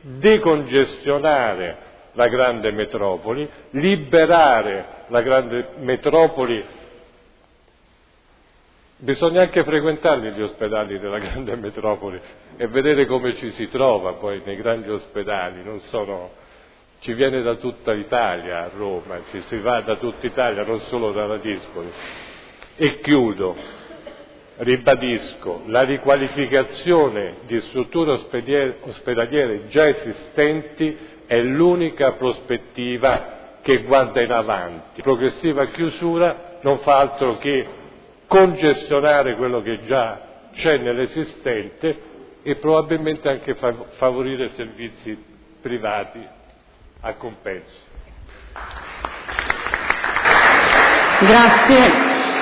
decongestionare la grande metropoli, liberare la grande metropoli. Bisogna anche frequentarli gli ospedali della grande metropoli e vedere come ci si trova poi nei grandi ospedali. Ci viene da tutta l'Italia a Roma, ci si va da tutta Italia, non solo da Ladispoli. E chiudo, ribadisco, la riqualificazione di strutture ospedaliere già esistenti è l'unica prospettiva che guarda in avanti. Progressiva chiusura non fa altro che congestionare quello che già c'è nell'esistente e probabilmente anche favorire servizi privati a compenso. Grazie.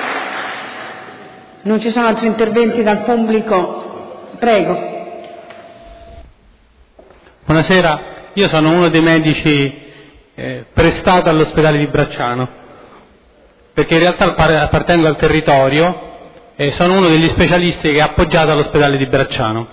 Non ci sono altri interventi dal pubblico? Prego. Buonasera, io sono uno dei medici prestato all'ospedale di Bracciano, perché in realtà appartengo al territorio e sono uno degli specialisti che è appoggiato all'ospedale di Bracciano.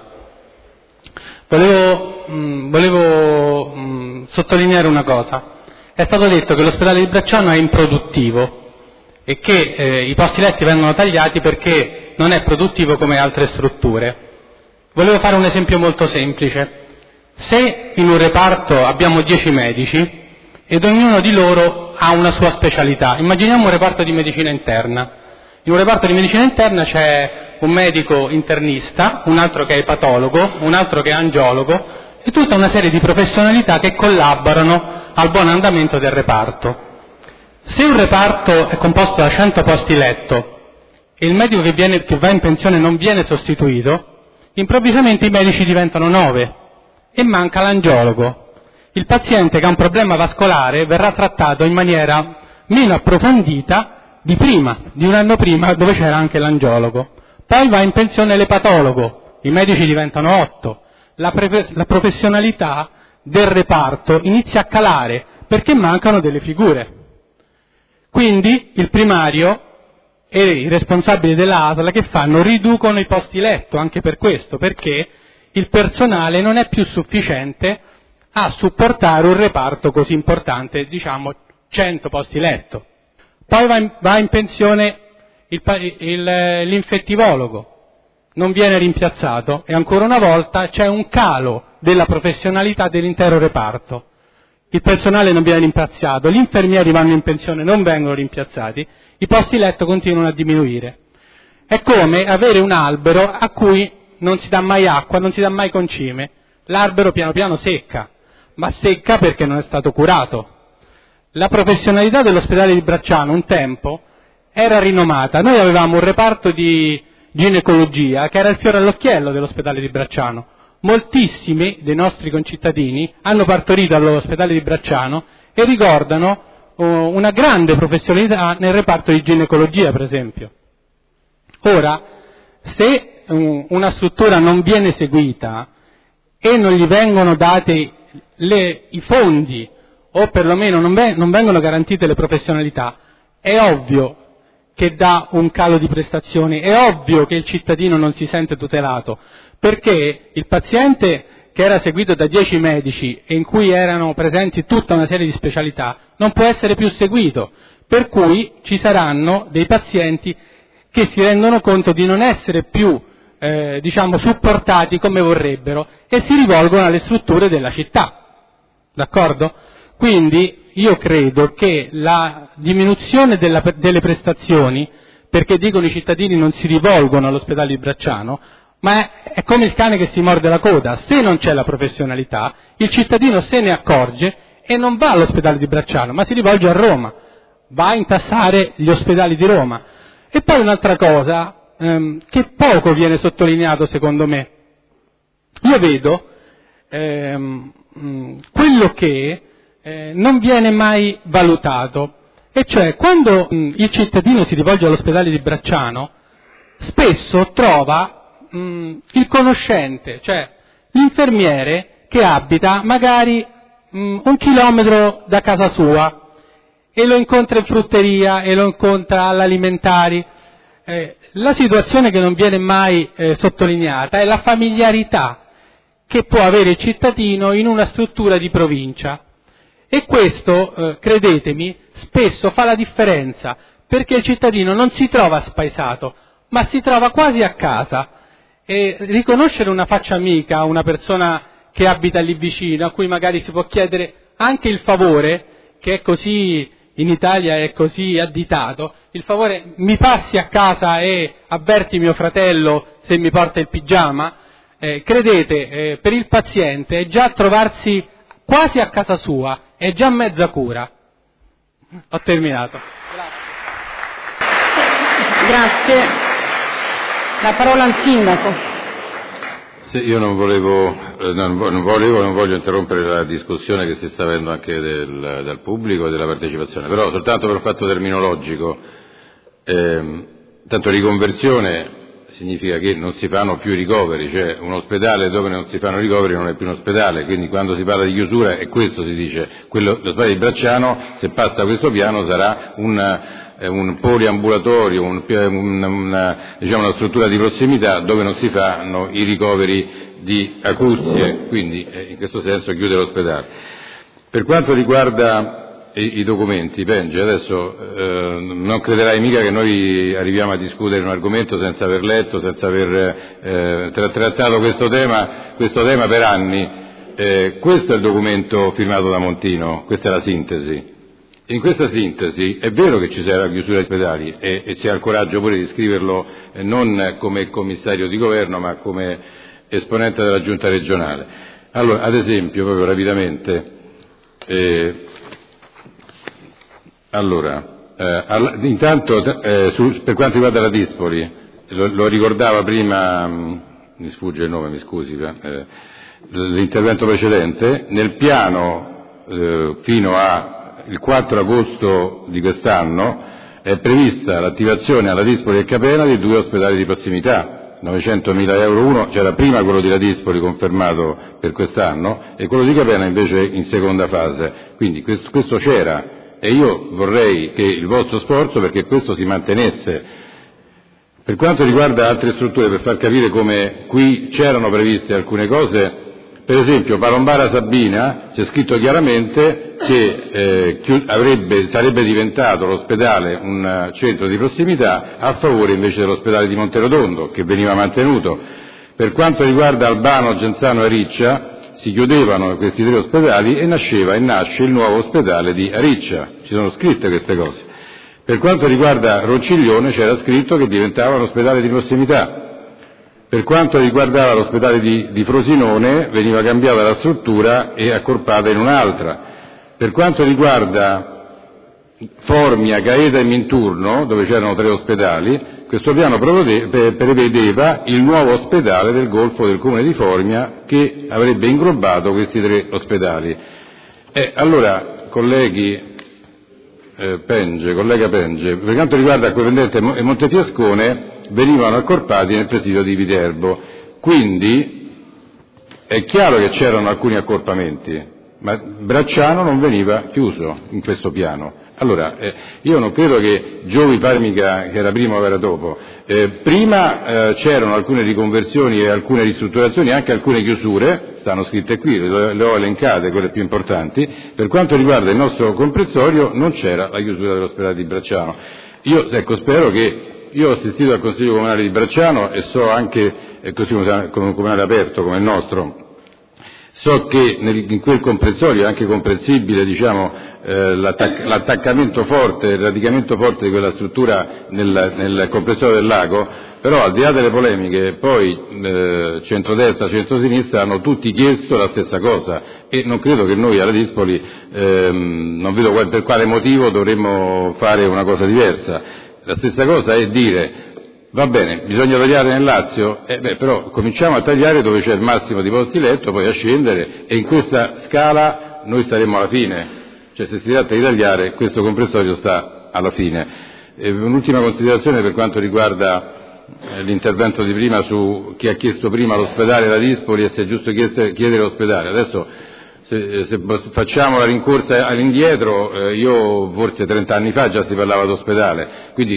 Volevo sottolineare una cosa. È stato detto che l'ospedale di Bracciano è improduttivo e che i posti letti vengono tagliati perché non è produttivo come altre strutture. Volevo fare un esempio molto semplice. Se in un reparto abbiamo 10 medici ed ognuno di loro ha una sua specialità, immaginiamo un reparto di medicina interna. In un reparto di medicina interna c'è un medico internista, un altro che è epatologo, un altro che è angiologo e tutta una serie di professionalità che collaborano al buon andamento del reparto. Se un reparto è composto da 100 posti letto e il medico che va in pensione non viene sostituito, improvvisamente i medici diventano 9 e manca l'angiologo. Il paziente che ha un problema vascolare verrà trattato in maniera meno approfondita di prima, di un anno prima, dove c'era anche l'angiologo. Poi va in pensione l'epatologo, i medici diventano 8. La professionalità del reparto inizia a calare perché mancano delle figure. Quindi il primario e i responsabili della ASL che fanno? Riducono i posti letto, anche per questo, perché il personale non è più sufficiente a supportare un reparto così importante, diciamo 100 posti letto. Poi va in pensione l'infettivologo, non viene rimpiazzato e ancora una volta c'è un calo della professionalità dell'intero reparto. Il personale non viene rimpiazzato, gli infermieri vanno in pensione, non vengono rimpiazzati, i posti letto continuano a diminuire. È come avere un albero a cui non si dà mai acqua, non si dà mai concime. L'albero piano piano secca, ma secca perché non è stato curato. La professionalità dell'ospedale di Bracciano un tempo era rinomata. Noi avevamo un reparto di ginecologia che era il fiore all'occhiello dell'ospedale di Bracciano. Moltissimi dei nostri concittadini hanno partorito all'ospedale di Bracciano e ricordano una grande professionalità nel reparto di ginecologia, per esempio. Ora, se una struttura non viene seguita e non gli vengono dati i fondi o perlomeno non vengono garantite le professionalità, è ovvio che dà un calo di prestazioni, è ovvio che il cittadino non si sente tutelato, perché il paziente che era seguito da 10 medici e in cui erano presenti tutta una serie di specialità non può essere più seguito, per cui ci saranno dei pazienti che si rendono conto di non essere più supportati come vorrebbero e si rivolgono alle strutture della città, d'accordo? Quindi io credo che la diminuzione delle prestazioni, perché dicono i cittadini non si rivolgono all'ospedale di Bracciano, ma è come il cane che si morde la coda. Se non c'è la professionalità, il cittadino se ne accorge e non va all'ospedale di Bracciano, ma si rivolge a Roma, va a intassare gli ospedali di Roma. E poi un'altra cosa che poco viene sottolineato secondo me. Io vedo quello che non viene mai valutato, e cioè quando il cittadino si rivolge all'ospedale di Bracciano spesso trova il conoscente, cioè l'infermiere che abita magari 1 chilometro da casa sua e lo incontra in frutteria e lo incontra all'alimentari. La situazione che non viene mai sottolineata è la familiarità che può avere il cittadino in una struttura di provincia. E questo, credetemi, spesso fa la differenza, perché il cittadino non si trova spaesato, ma si trova quasi a casa. E riconoscere una faccia amica a una persona che abita lì vicino, a cui magari si può chiedere anche il favore, che è così, in Italia è così additato, il favore mi passi a casa e avverti mio fratello se mi porta il pigiama, credete, per il paziente è già trovarsi quasi a casa sua, è già mezza cura. Ho terminato. Grazie. La parola al Sindaco. Sì, io non voglio interrompere la discussione che si sta avendo anche dal pubblico e della partecipazione, però soltanto per fatto terminologico, tanto riconversione significa che non si fanno più ricoveri, cioè un ospedale dove non si fanno ricoveri non è più un ospedale, quindi quando si parla di chiusura è questo si dice, l'ospedale di Bracciano se passa questo piano sarà un poliambulatorio, diciamo una struttura di prossimità dove non si fanno i ricoveri di acuzie, quindi in questo senso chiude l'ospedale. Per quanto riguarda i documenti, Penge, adesso non crederai mica che noi arriviamo a discutere un argomento senza aver letto, senza aver trattato questo tema per anni. Questo è il documento firmato da Montino, questa è la sintesi. In questa sintesi è vero che ci sarà la chiusura degli ospedali e si ha il coraggio pure di scriverlo non come commissario di governo ma come esponente della giunta regionale. Allora, ad esempio, proprio rapidamente, intanto per quanto riguarda la Dispoli, lo ricordava prima, mi sfugge il nome, mi scusi, l'intervento precedente, nel piano fino al 4 agosto di quest'anno è prevista l'attivazione alla Dispoli e Capena di 2 ospedali di prossimità, 900.000 euro uno, c'era prima quello di Ladispoli confermato per quest'anno e quello di Capena invece in seconda fase, quindi questo c'era. E io vorrei che il vostro sforzo perché questo si mantenesse. Per quanto riguarda altre strutture, per far capire come qui c'erano previste alcune cose, per esempio Palombara Sabina c'è scritto chiaramente che sarebbe diventato l'ospedale un centro di prossimità a favore invece dell'ospedale di Monterotondo che veniva mantenuto. Per quanto riguarda Albano, Genzano e Riccia, si chiudevano questi 3 ospedali e nasce il nuovo ospedale di Ariccia, ci sono scritte queste cose. Per quanto riguarda Ronciglione c'era scritto che diventava un ospedale di prossimità. Per quanto riguardava l'ospedale di Frosinone veniva cambiata la struttura e accorpata in un'altra. Per quanto riguarda Formia, Gaeta e Minturno, dove c'erano 3 ospedali, questo piano prevedeva il nuovo ospedale del Golfo del Comune di Formia che avrebbe inglobato questi 3 ospedali. Allora, collega Penge, per quanto riguarda Acquapendente e Montefiascone, venivano accorpati nel presidio di Viterbo. Quindi è chiaro che c'erano alcuni accorpamenti, ma Bracciano non veniva chiuso in questo piano. Allora, io non credo che giovi Parmica che era prima o era dopo. Prima c'erano alcune riconversioni e alcune ristrutturazioni, anche alcune chiusure, stanno scritte qui, le ho elencate, quelle più importanti. Per quanto riguarda il nostro comprensorio non c'era la chiusura dell'ospedale di Bracciano. Spero che io ho assistito al Consiglio Comunale di Bracciano e so anche, così come un comunale aperto come il nostro, so che in quel comprensorio è anche comprensibile l'attaccamento forte, il radicamento forte di quella struttura nel comprensorio del lago, però al di là delle polemiche poi centrodestra, centrosinistra hanno tutti chiesto la stessa cosa e non credo che noi alla Dispoli, non vedo per quale motivo dovremmo fare una cosa diversa. La stessa cosa è dire va bene, bisogna tagliare nel Lazio, però cominciamo a tagliare dove c'è il massimo di posti letto, poi a scendere e in questa scala noi staremo alla fine, cioè se si tratta di tagliare questo comprensorio sta alla fine. Un'ultima considerazione per quanto riguarda l'intervento di prima su chi ha chiesto prima l'ospedale da Dispoli e se è giusto chiedere l'ospedale. Adesso se facciamo la rincorsa all'indietro, io forse 30 anni fa già si parlava d'ospedale, quindi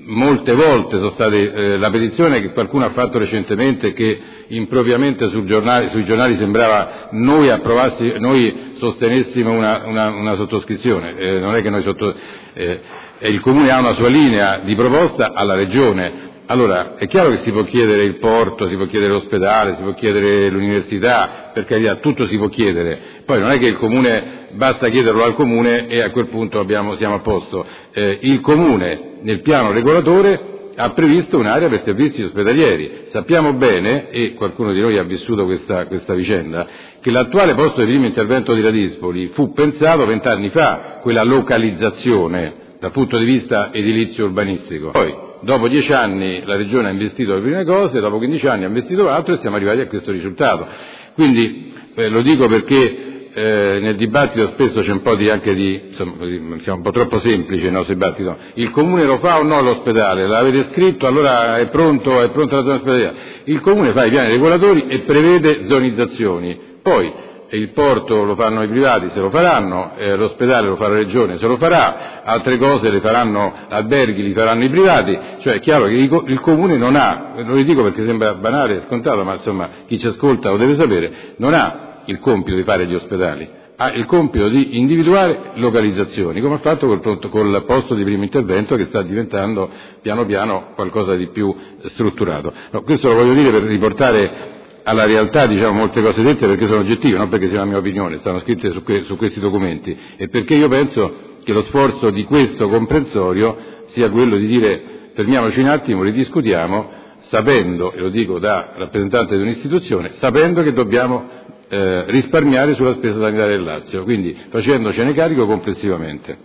molte volte sono state, la petizione che qualcuno ha fatto recentemente, che impropriamente sui giornali sembrava noi sostenessimo una sottoscrizione, non è che noi il Comune ha una sua linea di proposta alla Regione. Allora, è chiaro che si può chiedere il porto, si può chiedere l'ospedale, si può chiedere l'università, per carità, tutto si può chiedere. Poi non è che il Comune, basta chiederlo al Comune e a quel punto siamo a posto. Il Comune, nel piano regolatore, ha previsto un'area per servizi ospedalieri. Sappiamo bene, e qualcuno di noi ha vissuto questa vicenda, che l'attuale posto di primo intervento di Radispoli fu pensato 20 anni fa, quella localizzazione, dal punto di vista edilizio urbanistico. Poi, dopo 10 anni la Regione ha investito le prime cose, dopo 15 anni ha investito altro e siamo arrivati a questo risultato. Quindi lo dico perché nel dibattito spesso c'è un po' insomma, siamo un po' troppo semplici nel nostro dibattito. Il Comune lo fa o no l'ospedale? L'avete scritto, allora è pronta la zona ospedaliera. Il Comune fa i piani regolatori e prevede zonizzazioni. Poi il porto lo fanno i privati, se lo faranno, l'ospedale lo fa la Regione, se lo farà, altre cose le faranno, alberghi li faranno i privati, cioè è chiaro che il Comune non ha, lo dico perché sembra banale e scontato, ma insomma chi ci ascolta lo deve sapere, non ha il compito di fare gli ospedali, ha il compito di individuare localizzazioni, come ha fatto col posto di primo intervento che sta diventando piano piano qualcosa di più strutturato. No, questo lo voglio dire per riportare alla realtà, molte cose dette perché sono oggettive, non perché sia la mia opinione, stanno scritte su questi documenti, e perché io penso che lo sforzo di questo comprensorio sia quello di dire fermiamoci un attimo, ridiscutiamo, sapendo, e lo dico da rappresentante di un'istituzione, sapendo che dobbiamo risparmiare sulla spesa sanitaria del Lazio, quindi facendocene carico complessivamente.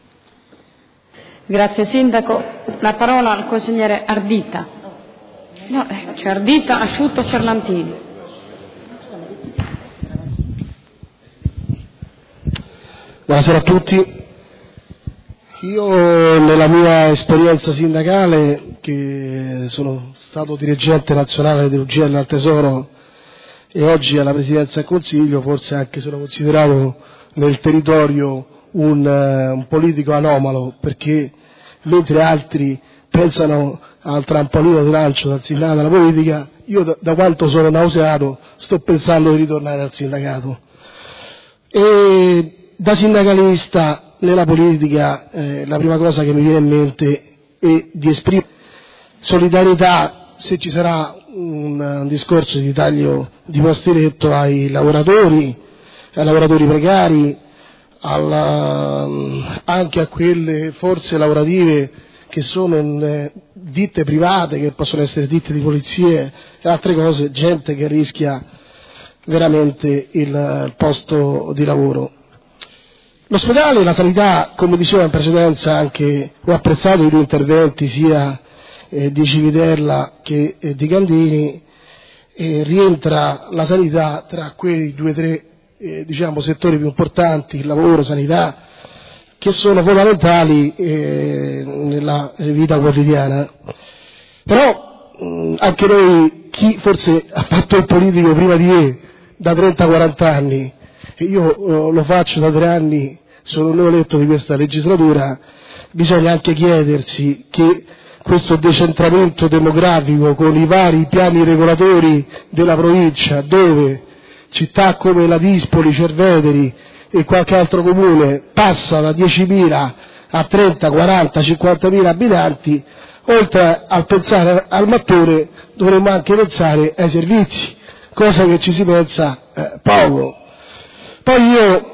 Grazie Sindaco. La parola al consigliere Ardita. No, c'è Ardita, Asciutto, Cerlantini. Buonasera a tutti. Io nella mia esperienza sindacale, che sono stato dirigente nazionale dell'UGL al Tesoro e oggi alla Presidenza del Consiglio, forse anche sono considerato nel territorio un politico anomalo, perché mentre altri pensano al trampolino di lancio dal sindacato alla politica, io da quanto sono nauseato sto pensando di ritornare al sindacato. E da sindacalista nella politica la prima cosa che mi viene in mente è di esprimere solidarietà, se ci sarà un discorso di taglio di posti letto, ai lavoratori precari, anche a quelle forze lavorative che sono ditte private, che possono essere ditte di polizie e altre cose, gente che rischia veramente il posto di lavoro. L'ospedale e la sanità, come dicevo in precedenza, anche ho apprezzato i due interventi sia di Civitella che di Candini, rientra la sanità tra quei 2 o 3 settori più importanti, il lavoro, sanità, che sono fondamentali nella vita quotidiana. Però anche noi, chi forse ha fatto il politico prima di me da 30-40 anni, e io lo faccio da 3 anni, sono un eletto di questa legislatura, bisogna anche chiedersi che questo decentramento demografico con i vari piani regolatori della provincia, dove città come Ladispoli, Cerveteri e qualche altro comune passa da 10.000 a 30, 40, 50.000 abitanti, oltre al pensare al mattone dovremmo anche pensare ai servizi, cosa che ci si pensa poco. Poi io,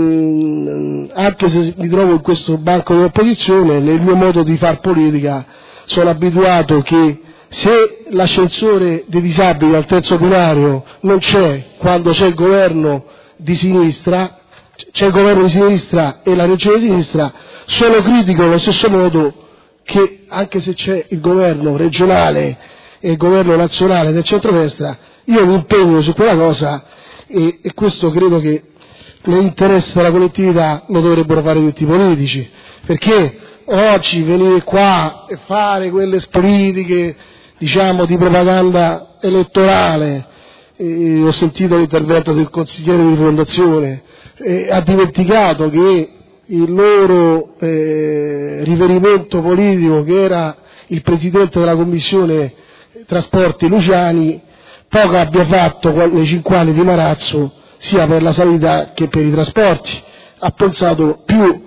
anche se mi trovo in questo banco di opposizione, nel mio modo di far politica sono abituato che se l'ascensore dei disabili al terzo binario non c'è quando c'è il governo di sinistra, c'è il governo di sinistra e la regione di sinistra, sono critico allo stesso modo che anche se c'è il governo regionale e il governo nazionale del centrodestra, io mi impegno su quella cosa e questo credo che l'interesse della collettività lo dovrebbero fare tutti i politici, perché oggi venire qua e fare quelle politiche di propaganda elettorale, ho sentito l'intervento del consigliere di fondazione, ha dimenticato che il loro riferimento politico, che era il Presidente della Commissione Trasporti Luciani poco abbia fatto nei 5 anni di Marazzo, sia per la sanità che per i trasporti. Ha pensato più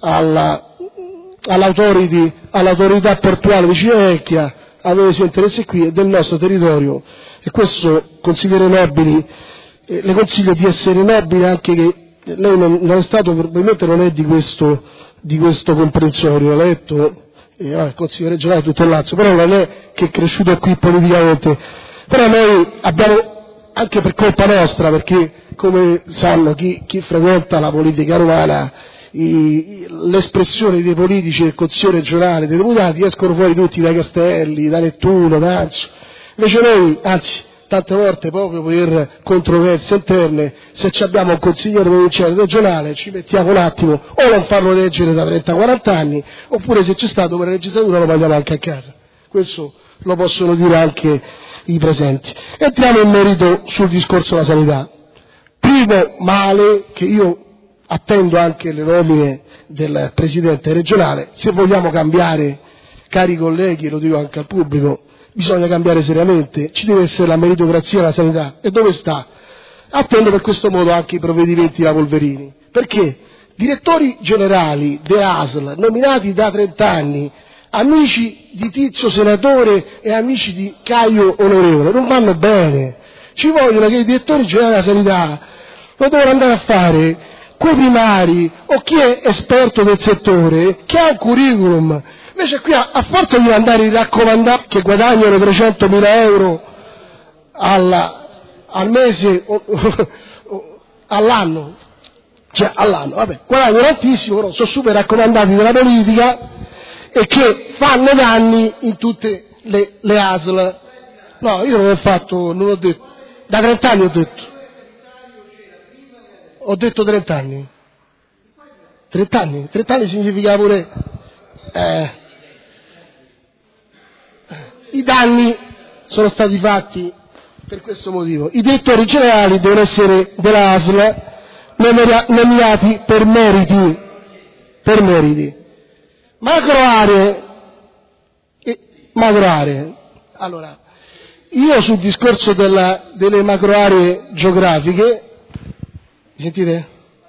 all'autorità portuale di Civitavecchia, aveva i suoi interessi qui e del nostro territorio, e questo, consigliere Nobili, le consiglio di essere nobile, anche che lei non è stato, probabilmente non è di questo comprensorio, ha letto, consigliere regionale tutto il Lazio, però non è che è cresciuto qui politicamente. Però noi abbiamo, anche per colpa nostra, perché come sanno chi frequenta la politica romana, l'espressione dei politici del Consiglio regionale, dei deputati, escono fuori tutti da Castelli, da Nettuno, da Anzio. Invece noi, anzi, tante volte proprio per controversie interne, se abbiamo un consigliere provinciale regionale ci mettiamo un attimo o non farlo leggere da 30-40 anni, oppure se c'è stato per la legislatura lo mandiamo anche a casa. Questo lo possono dire anche i presenti. Entriamo in merito sul discorso della sanità. Primo male, che io attendo anche le nomine del Presidente regionale, se vogliamo cambiare, cari colleghi, e lo dico anche al pubblico, bisogna cambiare seriamente, ci deve essere la meritocrazia nella sanità. E dove sta? Attendo per questo modo anche i provvedimenti da Polverini, perché direttori generali de ASL nominati da 30 anni, amici di Tizio senatore e amici di Caio onorevole, non vanno bene. Ci vogliono che i direttori generali della sanità lo devono andare a fare quei primari o chi è esperto del settore, che ha un curriculum. Invece qui a forza di andare i raccomandati che guadagnano 300.000 euro al mese all'anno, vabbè, guadagnano tantissimo, però sono super raccomandati della politica e che fanno danni in tutte le ASL. No, io non ho detto, da 30 anni ho detto 30 anni. 30 anni significa pure i danni sono stati fatti per questo motivo. I direttori generali devono essere della ASL nominati per meriti. Macroaree. Allora, io sul discorso delle macroaree geografiche, mi sentite?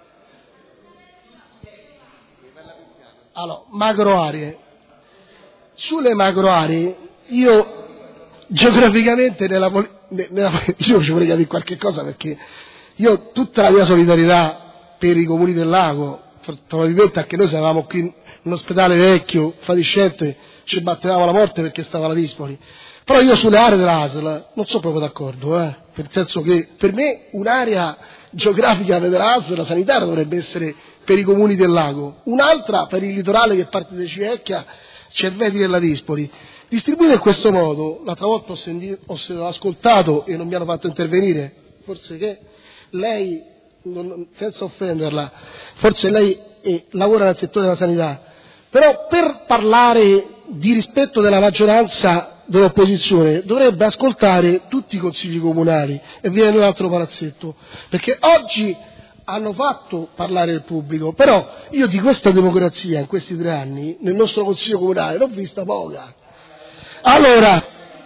Allora, macroaree. Sulle macroaree, io geograficamente io ci vorrei capire qualche cosa, perché io tutta la mia solidarietà per i comuni del lago, probabilmente anche noi se avevamo qui un ospedale vecchio, fatiscente, ci battevamo la morte perché stava la Dispoli. Però io sulle aree dell'ASL non sono proprio d'accordo, nel senso che per me un'area geografica della ASL sanitaria dovrebbe essere per i comuni del lago, un'altra per il litorale che parte da Civitavecchia, Cerveteri e la Dispoli. Distribuire in questo modo, l'altra volta ho ascoltato e non mi hanno fatto intervenire, forse che lei, senza offenderla, forse lei lavora nel settore della sanità, però per parlare di rispetto della maggioranza dell'opposizione dovrebbe ascoltare tutti i consigli comunali e viene nell'altro palazzetto, perché oggi hanno fatto parlare il pubblico, però io di questa democrazia in questi 3 anni nel nostro consiglio comunale l'ho vista poca. Allora,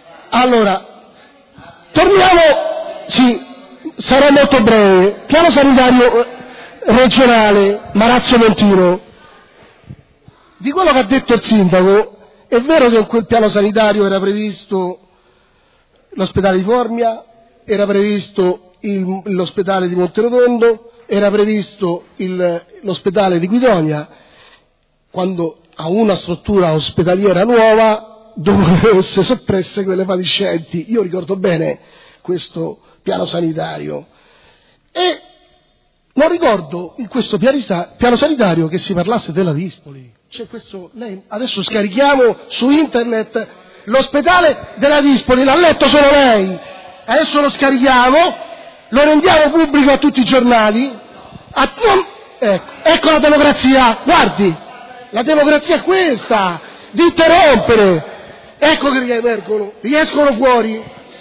torniamo, sì, sarò molto breve. Piano sanitario regionale Marazzo Montino. Di quello che ha detto il sindaco, è vero che in quel piano sanitario era previsto l'ospedale di Formia, era previsto l'ospedale di Monterotondo, era previsto l'ospedale di Guidonia, quando a una struttura ospedaliera nuova dovevano essere soppresse quelle fatiscenti. Io ricordo bene questo piano sanitario e non ricordo in questo piano sanitario che si parlasse della Dispoli. C'è questo, adesso scarichiamo su internet l'ospedale della Dispoli, l'ha letto solo lei, adesso lo scarichiamo, lo rendiamo pubblico a tutti i giornali. Ecco la democrazia, guardi, la democrazia è questa, di interrompere. Ecco che riescono fuori.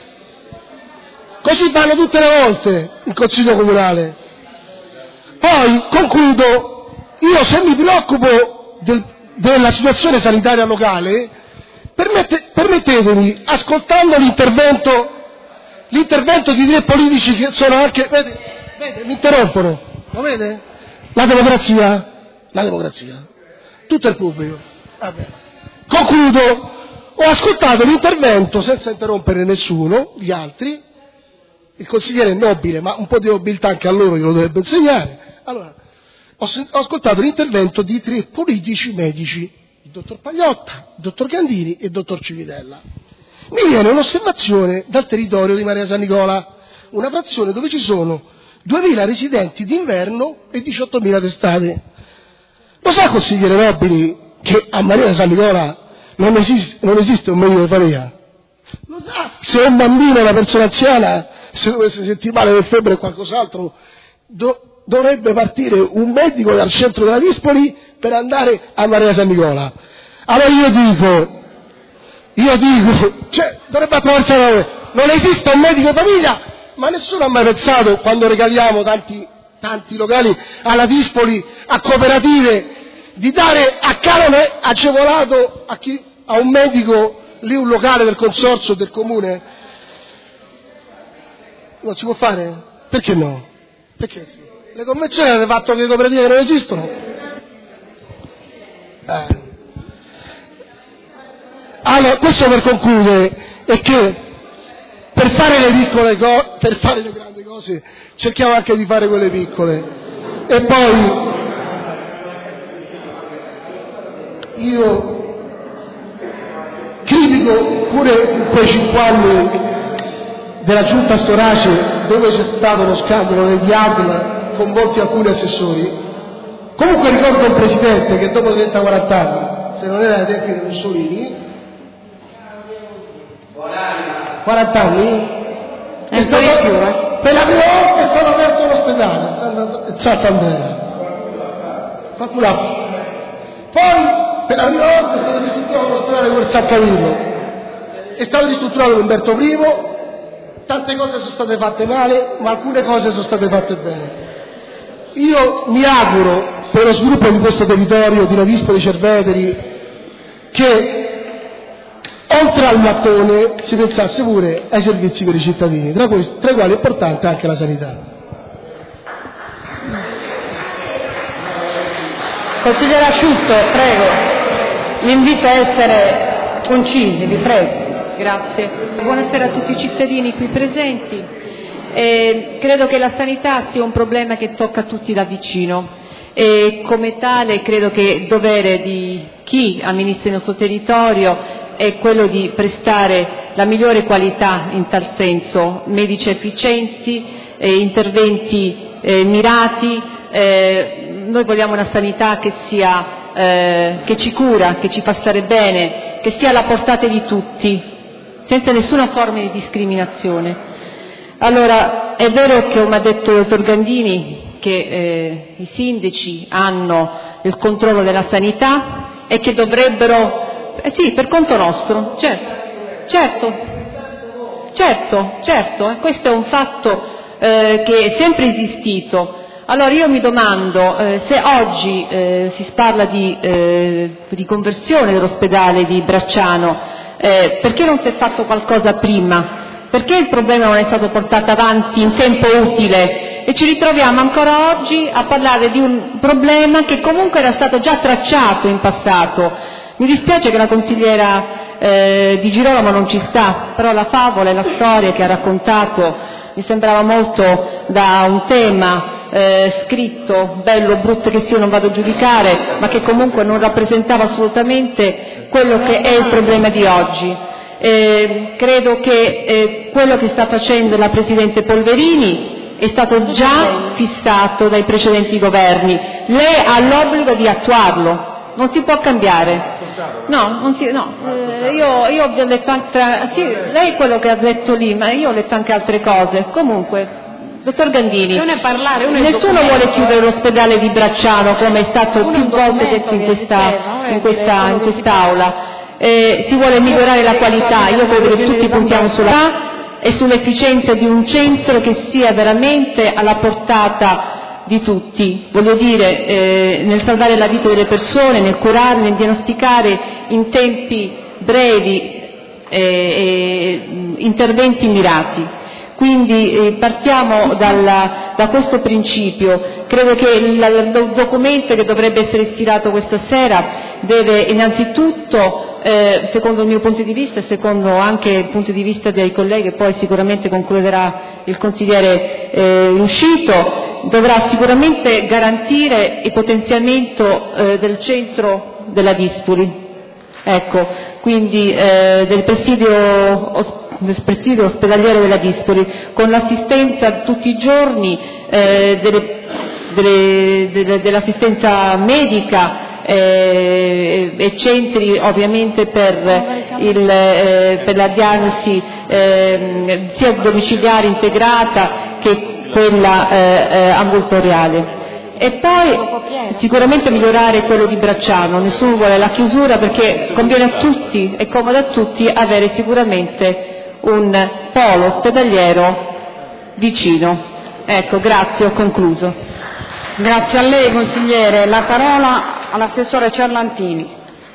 Così fanno tutte le volte il Consiglio Comunale. Poi concludo, io se mi preoccupo della situazione sanitaria locale, Permettetemi, ascoltando l'intervento di 3 politici che sono anche... Vede, mi interrompono, lo vede? La democrazia, tutto il pubblico. Vabbè. Concludo, ho ascoltato l'intervento senza interrompere nessuno, gli altri, il consigliere è nobile, ma un po' di nobiltà anche a loro glielo dovrebbe insegnare. Allora, ho ascoltato l'intervento di 3 politici medici, il dottor Pagliotta, il dottor Gandini e il dottor Civitella. Mi viene un'osservazione dal territorio di Maria San Nicola, una frazione dove ci sono 2.000 residenti d'inverno e 18.000 d'estate. Lo sa, consigliere Nobili, che a Maria San Nicola non esiste un medico di famiglia? Lo sa, se un bambino o una persona anziana, se dovesse sentire male per febbre o qualcos'altro, dovrebbe partire un medico dal centro della Dispoli per andare a Maria San Nicola. Allora io dico, cioè, dovrebbe attraversare, non esiste un medico di famiglia, ma nessuno ha mai pensato, quando regaliamo tanti locali alla Dispoli, a cooperative, di dare a canone agevolato a un medico lì un locale del consorzio del comune? Non si può fare? Perché no? Perché? Le convenzioni hanno fatto che le cooperative non esistono? Allora, questo per concludere è che per fare le grandi cose cerchiamo anche di fare quelle piccole. E poi io critico pure quei 5 anni della giunta Storace, dove c'è stato lo scandalo degli ADL coinvolti alcuni assessori. Comunque ricordo un presidente che dopo 30-40 anni, se non era ai tempi di Mussolini, 40 anni, è stato per la prima volta è stato aperto l'ospedale a Sant'Andrea. Qualcuno altro. Poi per la prima volta è stato ristrutturato l'ospedale con il San Camillo, è stato ristrutturato Umberto I, tante cose sono state fatte male, ma alcune cose sono state fatte bene. Io mi auguro per lo sviluppo di questo territorio di Novispoli Cerveteri che oltre al mattone si pensasse pure ai servizi per i cittadini, tra i quali è importante anche la sanità. Consigliere Asciutto, prego, vi invito a essere concisi, vi prego. Grazie. Buonasera a tutti i cittadini qui presenti. Credo che la sanità sia un problema che tocca tutti da vicino e come tale credo che il dovere di chi amministra il nostro territorio è quello di prestare la migliore qualità in tal senso, medici efficienti, interventi mirati. Noi vogliamo una sanità che ci cura, che ci fa stare bene, che sia alla portata di tutti, senza nessuna forma di discriminazione. Allora, è vero che, come ha detto il dottor Gandini, che i sindaci hanno il controllo della sanità e che dovrebbero... sì, per conto nostro, certo, questo è un fatto che è sempre esistito. Allora io mi domando se oggi si parla di conversione dell'ospedale di Bracciano, perché non si è fatto qualcosa prima? Perché il problema non è stato portato avanti in tempo utile e ci ritroviamo ancora oggi a parlare di un problema che comunque era stato già tracciato in passato? Mi dispiace che la consigliera Di Girolamo non ci sta, però la favola e la storia che ha raccontato mi sembrava molto da un tema scritto, bello o brutto che sia non vado a giudicare, ma che comunque non rappresentava assolutamente quello che è il problema di oggi. Credo che quello che sta facendo la Presidente Polverini è stato già fissato dai precedenti governi. Lei ha l'obbligo di attuarlo, non si può cambiare. Io vi ho letto lei quello che ha detto lì, ma io ho letto anche altre cose. Comunque, dottor Gandini, nessuno vuole chiudere l'ospedale di Bracciano, come è stato più volte detto in quest'Aula. Si vuole migliorare la qualità, io credo che tutti puntiamo sulla qualità e sull'efficienza di un centro che sia veramente alla portata di tutti, voglio dire, nel salvare la vita delle persone, nel curare, nel diagnosticare in tempi brevi interventi mirati. Quindi partiamo da questo principio. Credo che il documento che dovrebbe essere ispirato questa sera deve innanzitutto, secondo il mio punto di vista e secondo anche il punto di vista dei colleghi, e poi sicuramente concluderà il consigliere uscito, dovrà sicuramente garantire il potenziamento del centro della Dispoli. Ecco, quindi del presidio ospedaliero della Dispoli, con l'assistenza tutti i giorni dell'assistenza medica e centri ovviamente per la diagnosi sia domiciliare integrata che quella ambulatoriale. E poi sicuramente migliorare quello di Bracciano, nessuno vuole la chiusura perché conviene a tutti, è comodo a tutti avere sicuramente un polo ospedaliero vicino. Ecco, grazie, ho concluso. Grazie a lei consigliere, la parola all'assessore Ciarlantini.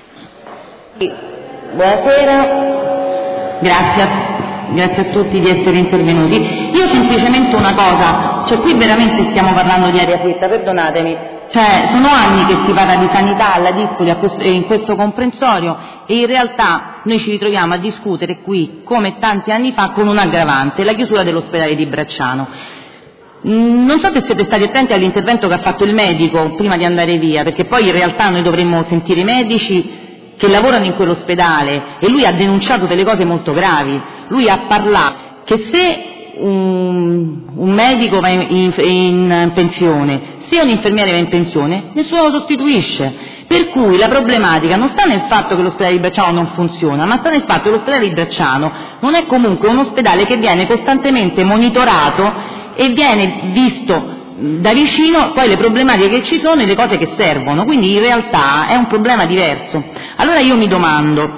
Buonasera, grazie a tutti di essere intervenuti. Io semplicemente una cosa, cioè qui veramente stiamo parlando di aria fritta, perdonatemi, cioè sono anni che si parla di sanità alla Dispoli in questo comprensorio e in realtà noi ci ritroviamo a discutere qui come tanti anni fa con un aggravante, la chiusura dell'ospedale di Bracciano. Non so se siete stati attenti all'intervento che ha fatto il medico prima di andare via, perché poi in realtà noi dovremmo sentire i medici che lavorano in quell'ospedale e lui ha denunciato delle cose molto gravi. Lui ha parlato che se un medico va in pensione, se un infermiere va in pensione, nessuno lo sostituisce. Per cui la problematica non sta nel fatto che l'ospedale di Bracciano non funziona, ma sta nel fatto che l'ospedale di Bracciano non è comunque un ospedale che viene costantemente monitorato e viene visto da vicino poi le problematiche che ci sono e le cose che servono, quindi in realtà è un problema diverso. Allora io mi domando,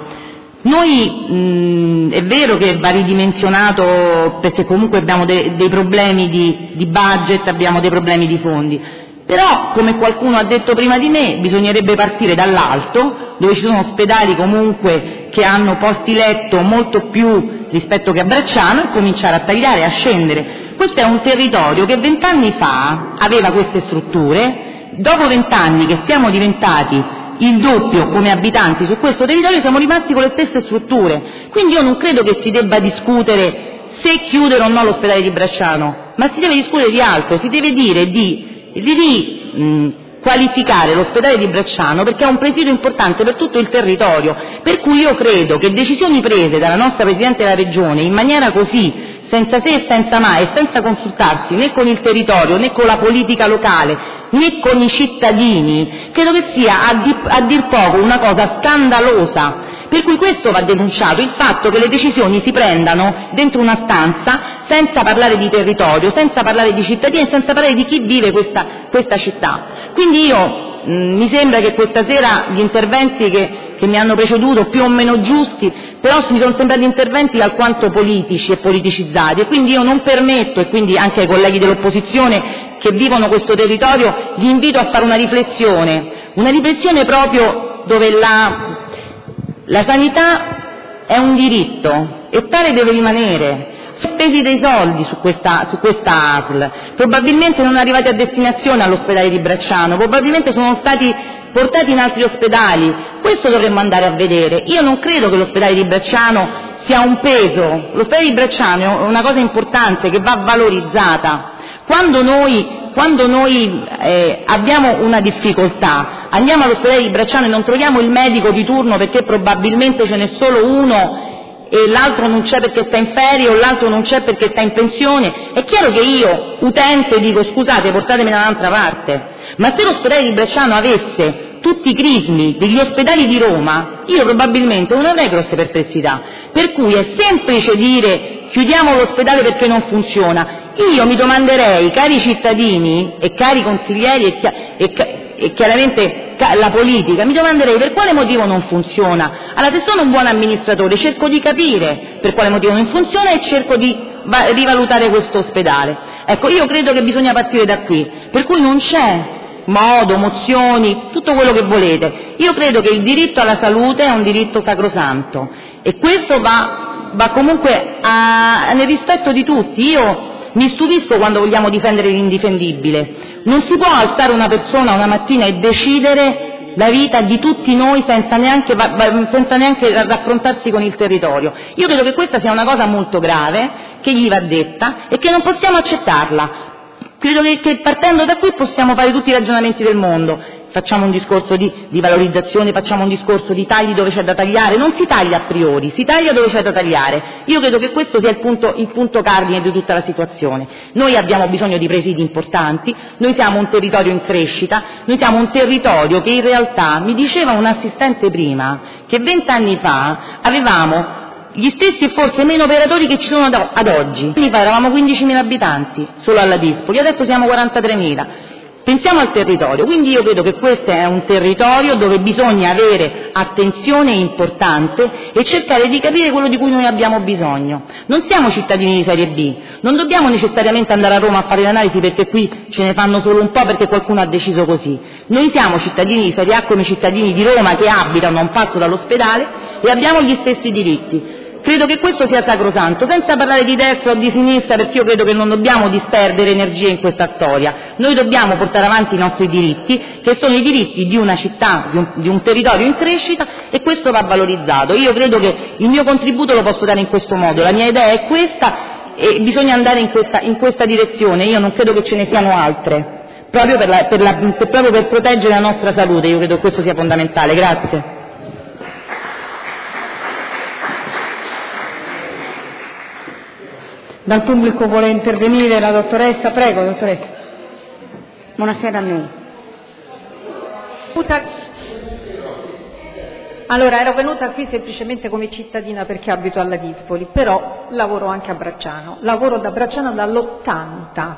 noi è vero che va ridimensionato perché comunque abbiamo dei problemi di budget, abbiamo dei problemi di fondi, però come qualcuno ha detto prima di me bisognerebbe partire dall'alto, dove ci sono ospedali comunque che hanno posti letto molto più rispetto che a Bracciano, e cominciare a tagliare, a scendere. Questo è un territorio che 20 anni fa aveva queste strutture, dopo 20 anni che siamo diventati il doppio come abitanti su questo territorio siamo rimasti con le stesse strutture, quindi io non credo che si debba discutere se chiudere o no l'ospedale di Bracciano, ma si deve discutere di altro, si deve dire di qualificare l'ospedale di Bracciano perché è un presidio importante per tutto il territorio, per cui io credo che decisioni prese dalla nostra Presidente della Regione in maniera così, senza se e senza ma e senza consultarsi né con il territorio né con la politica locale né con i cittadini, credo che sia a dir poco una cosa scandalosa. Per cui questo va denunciato, il fatto che le decisioni si prendano dentro una stanza senza parlare di territorio, senza parlare di cittadini, senza parlare di chi vive questa città. Quindi mi sembra che questa sera gli interventi che mi hanno preceduto, più o meno giusti, però mi sono sembrati interventi alquanto politici e politicizzati, e quindi io non permetto, e quindi anche ai colleghi dell'opposizione che vivono questo territorio, li invito a fare una riflessione proprio dove la sanità è un diritto e tale deve rimanere. Spesi dei soldi su questa ASL, probabilmente non arrivati a destinazione all'ospedale di Bracciano, probabilmente sono stati portati in altri ospedali, questo dovremmo andare a vedere. Io non credo che l'ospedale di Bracciano sia un peso, l'ospedale di Bracciano è una cosa importante che va valorizzata. Quando noi abbiamo una difficoltà, andiamo all'ospedale di Bracciano e non troviamo il medico di turno perché probabilmente ce n'è solo uno e l'altro non c'è perché sta in ferie o l'altro non c'è perché sta in pensione, è chiaro che io, utente, dico scusate, portatemi da un'altra parte. Ma se l'ospedale di Bracciano avesse tutti i crismi degli ospedali di Roma, io probabilmente non avrei grosse perplessità. Per cui è semplice dire chiudiamo l'ospedale perché non funziona. Io mi domanderei, cari cittadini e cari consiglieri e chiaramente la politica, mi domanderei per quale motivo non funziona. Allora, se sono un buon amministratore cerco di capire per quale motivo non funziona e cerco di rivalutare questo ospedale. Ecco, io credo che bisogna partire da qui, per cui non c'è modo, mozioni, tutto quello che volete. Io credo che il diritto alla salute è un diritto sacrosanto e questo va comunque nel rispetto di tutti. Io mi stupisco quando vogliamo difendere l'indifendibile. Non si può alzare una persona una mattina e decidere la vita di tutti noi senza neanche raffrontarsi con il territorio. Io credo che questa sia una cosa molto grave, che gli va detta e che non possiamo accettarla. Credo che partendo da qui possiamo fare tutti i ragionamenti del mondo. Facciamo un discorso di valorizzazione, facciamo un discorso di tagli dove c'è da tagliare, non si taglia a priori, si taglia dove c'è da tagliare. Io credo che questo sia il punto cardine di tutta la situazione. Noi abbiamo bisogno di presidi importanti, noi siamo un territorio in crescita, noi siamo un territorio che in realtà, mi diceva un assistente prima, che 20 anni fa avevamo gli stessi e forse meno operatori che ci sono ad oggi. Anni fa eravamo 15.000 abitanti solo alla Dispoli, adesso siamo 43.000. Pensiamo al territorio, quindi io credo che questo è un territorio dove bisogna avere attenzione importante e cercare di capire quello di cui noi abbiamo bisogno. Non siamo cittadini di serie B, non dobbiamo necessariamente andare a Roma a fare l'analisi perché qui ce ne fanno solo un po' perché qualcuno ha deciso così. Noi siamo cittadini di serie A come cittadini di Roma che abitano a un passo dall'ospedale e abbiamo gli stessi diritti. Credo che questo sia sacrosanto, senza parlare di destra o di sinistra, perché io credo che non dobbiamo disperdere energie in questa storia. Noi dobbiamo portare avanti i nostri diritti, che sono i diritti di una città, di un territorio in crescita, e questo va valorizzato. Io credo che il mio contributo lo posso dare in questo modo, la mia idea è questa e bisogna andare in questa direzione. Io non credo che ce ne siano altre, proprio per proteggere la nostra salute. Io credo che questo sia fondamentale. Grazie. Dal pubblico vuole intervenire la dottoressa? Prego, dottoressa. Buonasera a lei. Allora, ero venuta qui semplicemente come cittadina perché abito alla Dispoli, però lavoro anche a Bracciano. Lavoro da Bracciano dall'80.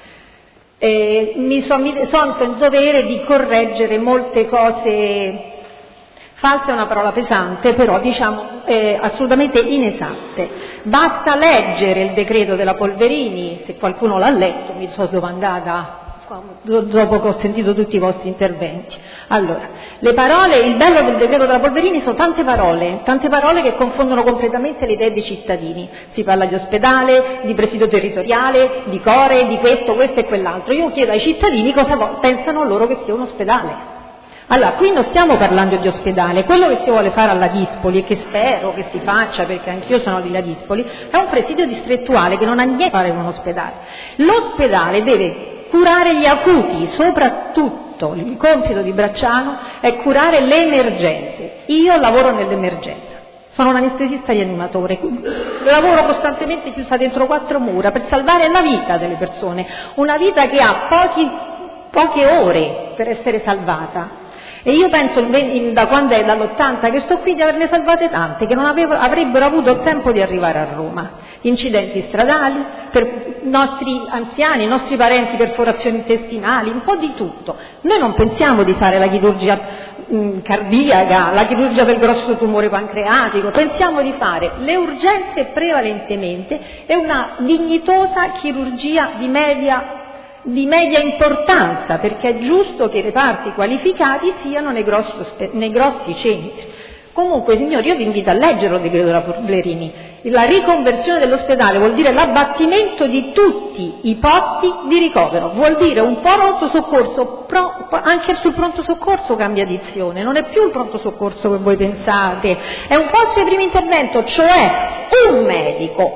Mi sento in dovere di correggere molte cose. Falsa è una parola pesante, però diciamo assolutamente inesatte. Basta leggere il decreto della Polverini, se qualcuno l'ha letto, mi sono domandata dopo che ho sentito tutti i vostri interventi. Allora, le parole, il bello del decreto della Polverini sono tante parole che confondono completamente le idee dei cittadini. Si parla di ospedale, di presidio territoriale, di core, di questo e quell'altro. Io chiedo ai cittadini cosa pensano loro che sia un ospedale. Allora, qui non stiamo parlando di ospedale, quello che si vuole fare alla Dispoli e che spero che si faccia, perché anch'io sono di La Dispoli, è un presidio distrettuale che non ha niente a fare con un ospedale. L'ospedale deve curare gli acuti, soprattutto il compito di Bracciano è curare le emergenze. Io lavoro nell'emergenza, sono un anestesista rianimatore, lavoro costantemente chiusa dentro 4 mura per salvare la vita delle persone, una vita che ha poche ore per essere salvata. E io penso, da quando è dall'80 che sto qui, di averne salvate tante che non avrebbero avuto il tempo di arrivare a Roma. Incidenti stradali, per nostri anziani, i nostri parenti, perforazioni intestinali, un po' di tutto. Noi non pensiamo di fare la chirurgia cardiaca, la chirurgia per grosso tumore pancreatico, pensiamo di fare le urgenze prevalentemente e una dignitosa chirurgia di media importanza, perché è giusto che i reparti qualificati siano nei grossi centri. Comunque, signori, io vi invito a leggere il decreto della Polverini. La riconversione dell'ospedale vuol dire l'abbattimento di tutti i posti di ricovero, vuol dire un pronto soccorso, anche sul pronto soccorso cambia dizione, non è più il pronto soccorso che voi pensate, è un posto di primo intervento, cioè un medico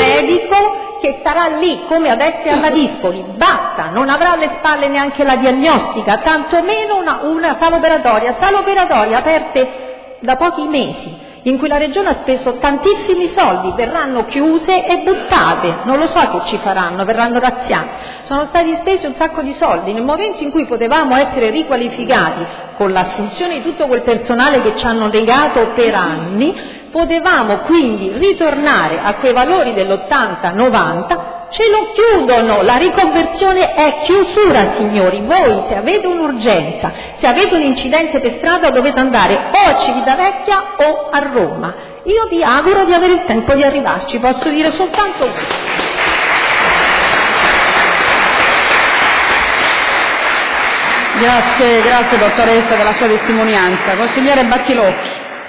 che starà lì come adesso alla Dispoli, basta, non avrà alle spalle neanche la diagnostica, tantomeno una sala operatoria aperte da pochi mesi, in cui la Regione ha speso tantissimi soldi, verranno chiuse e buttate, non lo so che ci faranno, verranno razziate. Sono stati spesi un sacco di soldi, nel momento in cui potevamo essere riqualificati con l'assunzione di tutto quel personale che ci hanno legato per anni, potevamo quindi ritornare a quei valori dell'80-90, ce lo chiudono, la riconversione è chiusura, signori. Voi se avete un'urgenza, se avete un incidente per strada dovete andare o a Civitavecchia o a Roma. Io vi auguro di avere il tempo di arrivarci, posso dire soltanto questo. Grazie dottoressa della sua testimonianza. Consigliere Bacchelocchi.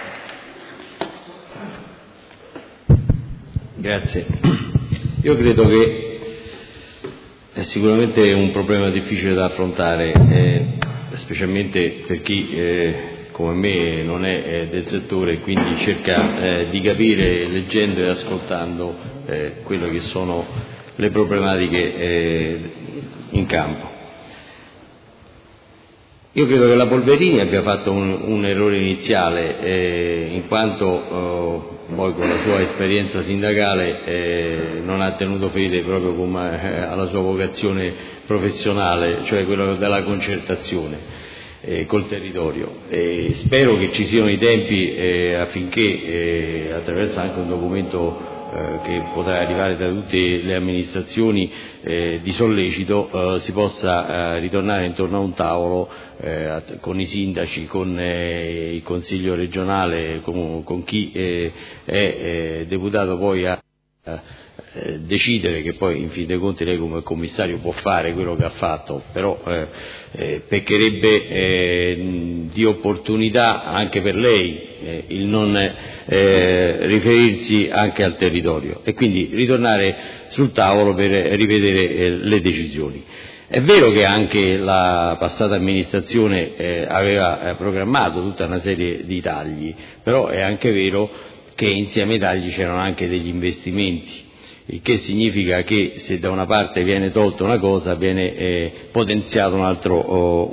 Grazie. Io credo che è sicuramente un problema difficile da affrontare, specialmente per chi come me non è del settore e quindi cerca di capire leggendo e ascoltando quello che sono le problematiche in campo. Io credo che la Polverini abbia fatto un errore iniziale, in quanto poi con la sua esperienza sindacale non ha tenuto fede proprio alla sua vocazione professionale, cioè quella della concertazione col territorio. Spero che ci siano i tempi affinché, attraverso anche un documento che potrà arrivare da tutte le amministrazioni di sollecito, si possa ritornare intorno a un tavolo con i sindaci, con il Consiglio regionale, con chi è deputato poi a decidere, che poi in fin dei conti lei come commissario può fare quello che ha fatto, però peccherebbe di opportunità anche per lei il non riferirsi anche al territorio e quindi ritornare sul tavolo per rivedere le decisioni. È vero che anche la passata amministrazione aveva programmato tutta una serie di tagli, però è anche vero che insieme ai tagli c'erano anche degli investimenti, il che significa che se da una parte viene tolta una cosa viene potenziato un altro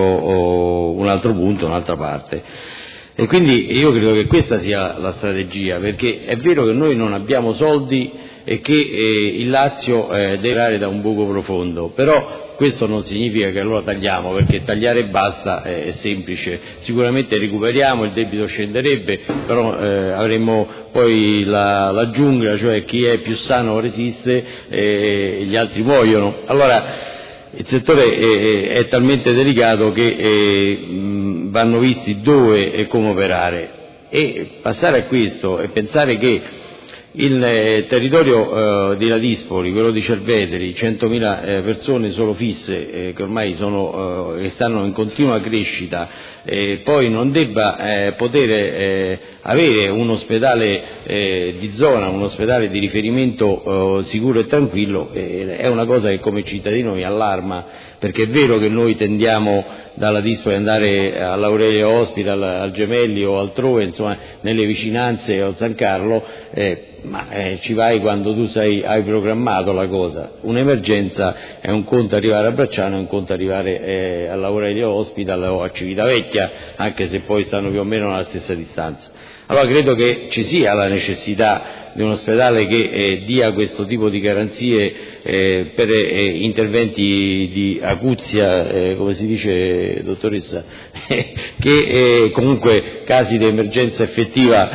punto, un'altra parte. E quindi io credo che questa sia la strategia, perché è vero che noi non abbiamo soldi e che il Lazio deve tirare da un buco profondo, però questo non significa che allora tagliamo, perché tagliare e basta è semplice. Sicuramente recuperiamo, il debito scenderebbe, però avremmo poi la giungla, cioè chi è più sano resiste e gli altri muoiono. Allora il settore è talmente delicato che vanno visti dove e come operare, e passare a questo e pensare che il territorio di Ladispoli, quello di Cerveteri, 100.000 persone solo fisse che ormai che stanno in continua crescita, poi non debba poter avere un ospedale di zona, un ospedale di riferimento sicuro e tranquillo, è una cosa che come cittadino mi allarma, perché è vero che noi tendiamo dalla Dispoli ad andare all'Aurelio Hospital, al Gemelli o altrove, insomma nelle vicinanze o a San Carlo, ma ci vai quando tu hai programmato la cosa. Un'emergenza è un conto arrivare a Bracciano, è un conto arrivare all'Aurelio Hospital o a Civitavecchia, anche se poi stanno più o meno alla stessa distanza. Allora credo che ci sia la necessità di un ospedale che dia questo tipo di garanzie per interventi di acuzia, come si dice, dottoressa, che comunque casi di emergenza effettiva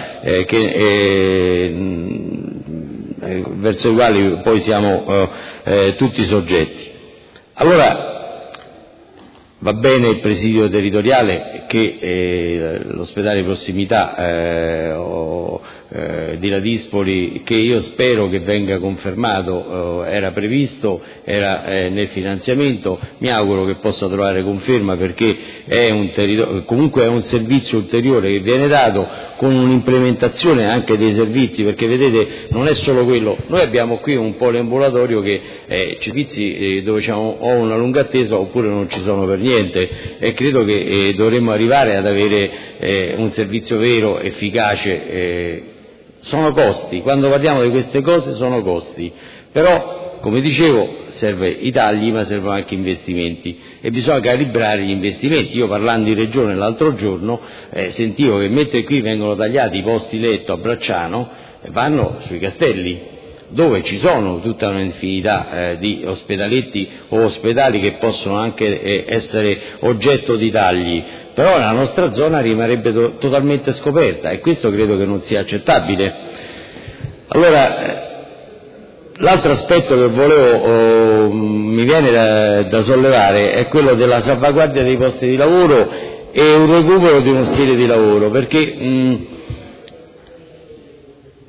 verso i quali poi siamo tutti soggetti. Allora va bene il presidio territoriale, che l'ospedale di prossimità di Ladispoli, che io spero che venga confermato, era previsto, era nel finanziamento, mi auguro che possa trovare conferma, perché comunque è un servizio ulteriore che viene dato, con un'implementazione anche dei servizi, perché vedete non è solo quello, noi abbiamo qui un poliambulatorio che servizi dove c'è o una lunga attesa oppure non ci sono per niente, e credo che dovremmo arrivare ad avere un servizio vero, efficace. Sono costi, quando parliamo di queste cose sono costi, però come dicevo serve i tagli, ma servono anche investimenti e bisogna calibrare gli investimenti. Io parlando in regione l'altro giorno sentivo che mentre qui vengono tagliati i posti letto a Bracciano, vanno sui Castelli, dove ci sono tutta un'infinità di ospedaletti o ospedali che possono anche essere oggetto di tagli, però la nostra zona rimarrebbe totalmente scoperta, e questo credo che non sia accettabile. Allora, l'altro aspetto che mi viene da sollevare è quello della salvaguardia dei posti di lavoro e un recupero di uno stile di lavoro, perché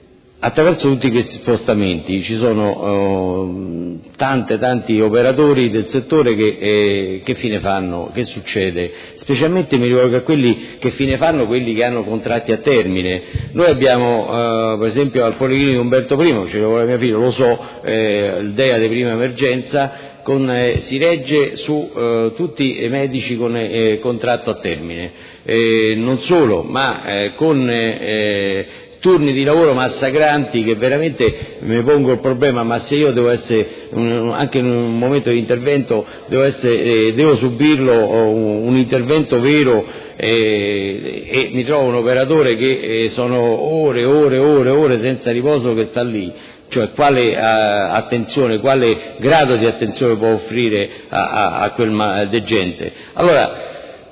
attraverso tutti questi spostamenti ci sono tanti operatori del settore che fine fanno, che succede? Specialmente mi rivolgo a quelli che fine fanno, quelli che hanno contratti a termine. Noi abbiamo per esempio al Policlinico Umberto I, ce lo vuole mio figlio, lo so, il DEA di prima emergenza, si regge su tutti i medici con contratto a termine, non solo, ma con turni di lavoro massacranti, che veramente mi pongo il problema: ma se io devo essere anche in un momento di intervento devo subirlo un intervento vero, e mi trovo un operatore che sono ore senza riposo che sta lì, cioè quale attenzione, quale grado di attenzione può offrire a quel degente? Allora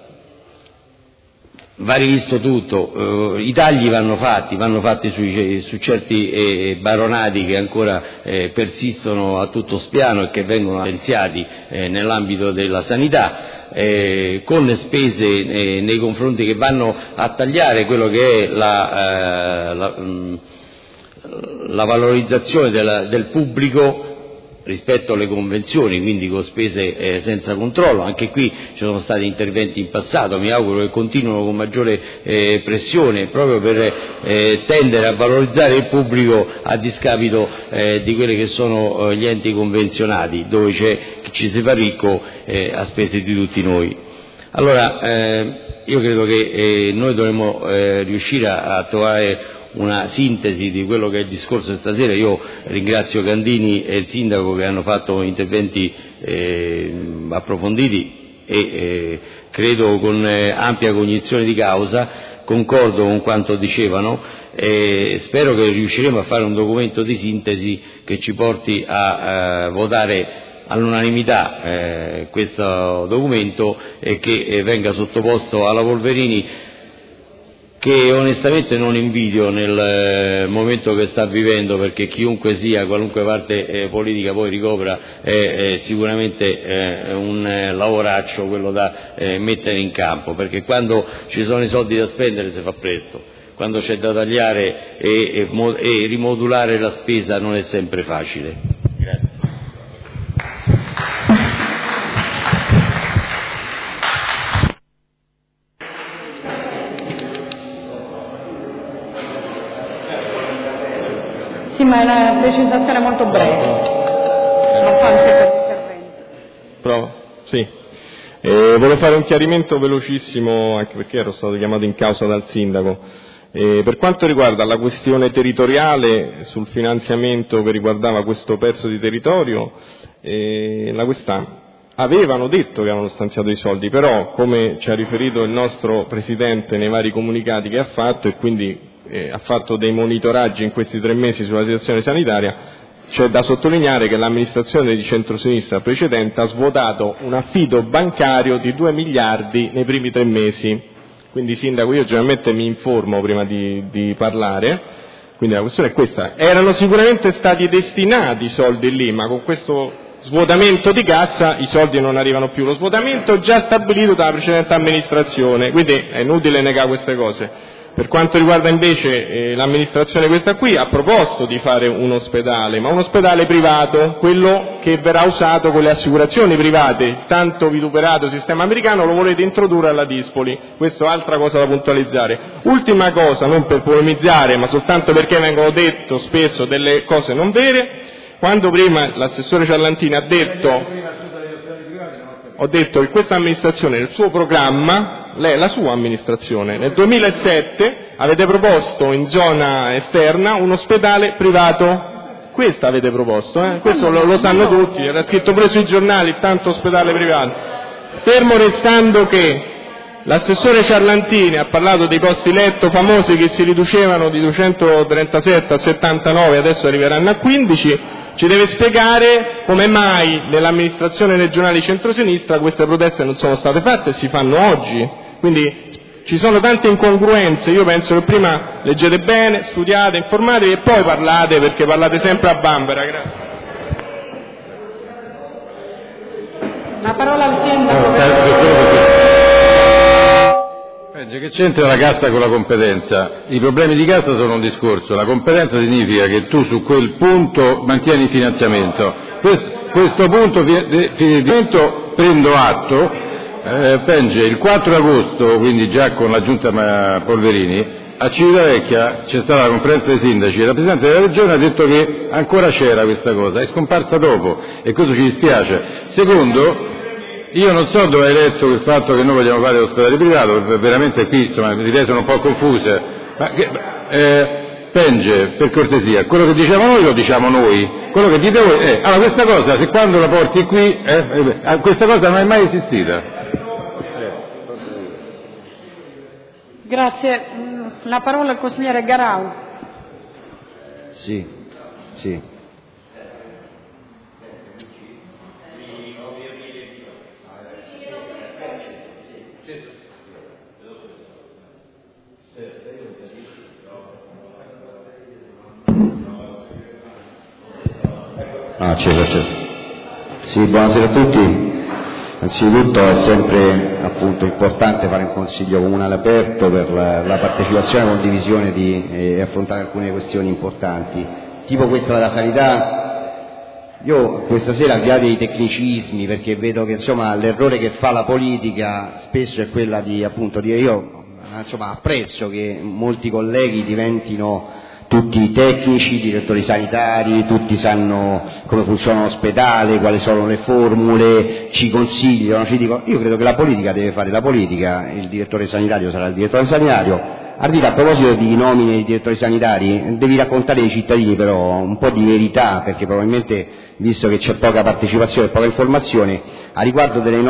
va rivisto tutto, i tagli vanno fatti su certi baronati che ancora persistono a tutto spiano e che vengono licenziati nell'ambito della sanità, con le spese nei confronti che vanno a tagliare quello che è la valorizzazione del pubblico rispetto alle convenzioni, quindi con spese senza controllo. Anche qui ci sono stati interventi in passato, mi auguro che continuino con maggiore pressione, proprio per tendere a valorizzare il pubblico a discapito di quelli che sono gli enti convenzionati, dove ci si fa ricco a spese di tutti noi. Allora io credo che noi dovremmo riuscire a trovare una sintesi di quello che è il discorso di stasera. Io ringrazio Candini e il Sindaco che hanno fatto interventi approfonditi e credo con ampia cognizione di causa, concordo con quanto dicevano e spero che riusciremo a fare un documento di sintesi che ci porti a votare all'unanimità questo documento e che venga sottoposto alla Polverini, che onestamente non invidio nel momento che sta vivendo, perché chiunque sia, qualunque parte politica poi ricopra, è sicuramente un lavoraccio quello da mettere in campo, perché quando ci sono i soldi da spendere si fa presto, quando c'è da tagliare e rimodulare la spesa non è sempre facile. Grazie. Sì, ma è una precisazione molto breve, non fa un secondo intervento. Prova? Sì. Volevo fare un chiarimento velocissimo, anche perché ero stato chiamato in causa dal Sindaco. Per quanto riguarda la questione territoriale sul finanziamento che riguardava questo pezzo di territorio, la Quest'A avevano detto che avevano stanziato i soldi, però come ci ha riferito il nostro Presidente nei vari comunicati che ha fatto, e quindi ha fatto dei monitoraggi in questi 3 mesi sulla situazione sanitaria, c'è da sottolineare che l'amministrazione di centrosinistra precedente ha svuotato un affido bancario di 2 miliardi nei primi 3 mesi. Quindi, Sindaco, io generalmente mi informo prima di parlare, quindi la questione è questa: erano sicuramente stati destinati i soldi lì, ma con questo svuotamento di cassa i soldi non arrivano più, lo svuotamento già stabilito dalla precedente amministrazione, quindi è inutile negare queste cose. Per quanto riguarda invece l'amministrazione questa qui, ha proposto di fare un ospedale, ma un ospedale privato, quello che verrà usato con le assicurazioni private. Il tanto vituperato sistema americano lo volete introdurre alla Dispoli, questa è altra cosa da puntualizzare. Ultima cosa, non per polemizzare, ma soltanto perché vengono detto spesso delle cose non vere. Quando prima l'assessore Ciarlantini ha detto che questa amministrazione nel suo programma, la sua amministrazione, nel 2007 avete proposto in zona esterna un ospedale privato. Questo avete proposto, questo lo sanno tutti, era scritto pure sui giornali, tanto ospedale privato. Fermo restando che l'assessore Ciarlantini ha parlato dei posti letto famosi che si riducevano di 237 a 79, adesso arriveranno a 15, ci deve spiegare come mai nell'amministrazione regionale di centrosinistra queste proteste non sono state fatte e si fanno oggi. Quindi ci sono tante incongruenze, io penso che prima leggete bene, studiate, informatevi e poi parlate, perché parlate sempre a bambera. Grazie. La parola al Sindaco. Che c'entra la casta con la competenza? I problemi di casta sono un discorso, la competenza significa che tu su quel punto mantieni il finanziamento. Questo punto di finanziamento prendo atto, Penge, il 4 agosto, quindi già con la giunta Polverini, a Civitavecchia c'è stata la conferenza dei sindaci, il rappresentante della regione ha detto che ancora c'era questa cosa, è scomparsa dopo e questo ci dispiace. Secondo, io non so dove hai letto il fatto che noi vogliamo fare l'ospedale privato, veramente qui insomma le idee sono un po' confuse, ma Penge, per cortesia, quello che diciamo noi lo diciamo noi, quello che dite voi allora questa cosa, se quando la porti qui, questa cosa non è mai esistita. Grazie. La parola al consigliere Garau. Sì. Sì, buonasera a tutti. Innanzitutto è sempre appunto importante fare un consiglio comunale aperto per la partecipazione e condivisione e affrontare alcune questioni importanti, tipo questa della sanità. Io questa sera, al di là dei tecnicismi, perché vedo che insomma l'errore che fa la politica spesso è quella di io insomma apprezzo che molti colleghi diventino tutti tecnici, direttori sanitari, tutti sanno come funziona l'ospedale, quali sono le formule, ci consigliano, ci dicono. Io credo che la politica deve fare la politica, il direttore sanitario sarà il direttore sanitario. Ardita, a proposito di nomine dei direttori sanitari, devi raccontare ai cittadini però un po' di verità, perché probabilmente, visto che c'è poca partecipazione e poca informazione, a riguardo delle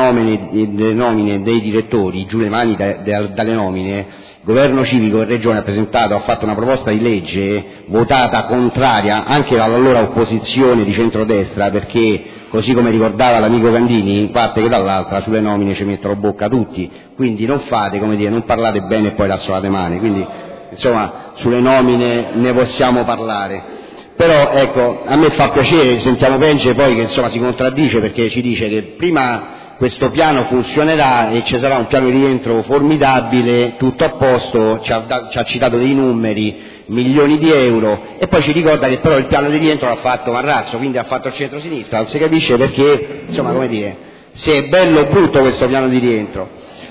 nomine dei direttori, giù le mani dalle nomine. Il governo civico in regione ha fatto una proposta di legge votata contraria anche dall'allora opposizione di centrodestra, perché così come ricordava l'amico Candini, in parte che dall'altra sulle nomine ci mettono bocca tutti, quindi non fate, non parlate bene e poi lasciate male, quindi insomma sulle nomine ne possiamo parlare. Però ecco, a me fa piacere, sentiamo Penge poi che insomma si contraddice, perché ci dice che prima questo piano funzionerà e ci sarà un piano di rientro formidabile, tutto a posto, ci ha citato dei numeri, milioni di euro, e poi ci ricorda che però il piano di rientro l'ha fatto Marrazzo, quindi ha fatto il centro-sinistra, non si capisce perché, insomma, se è bello o brutto questo piano di rientro.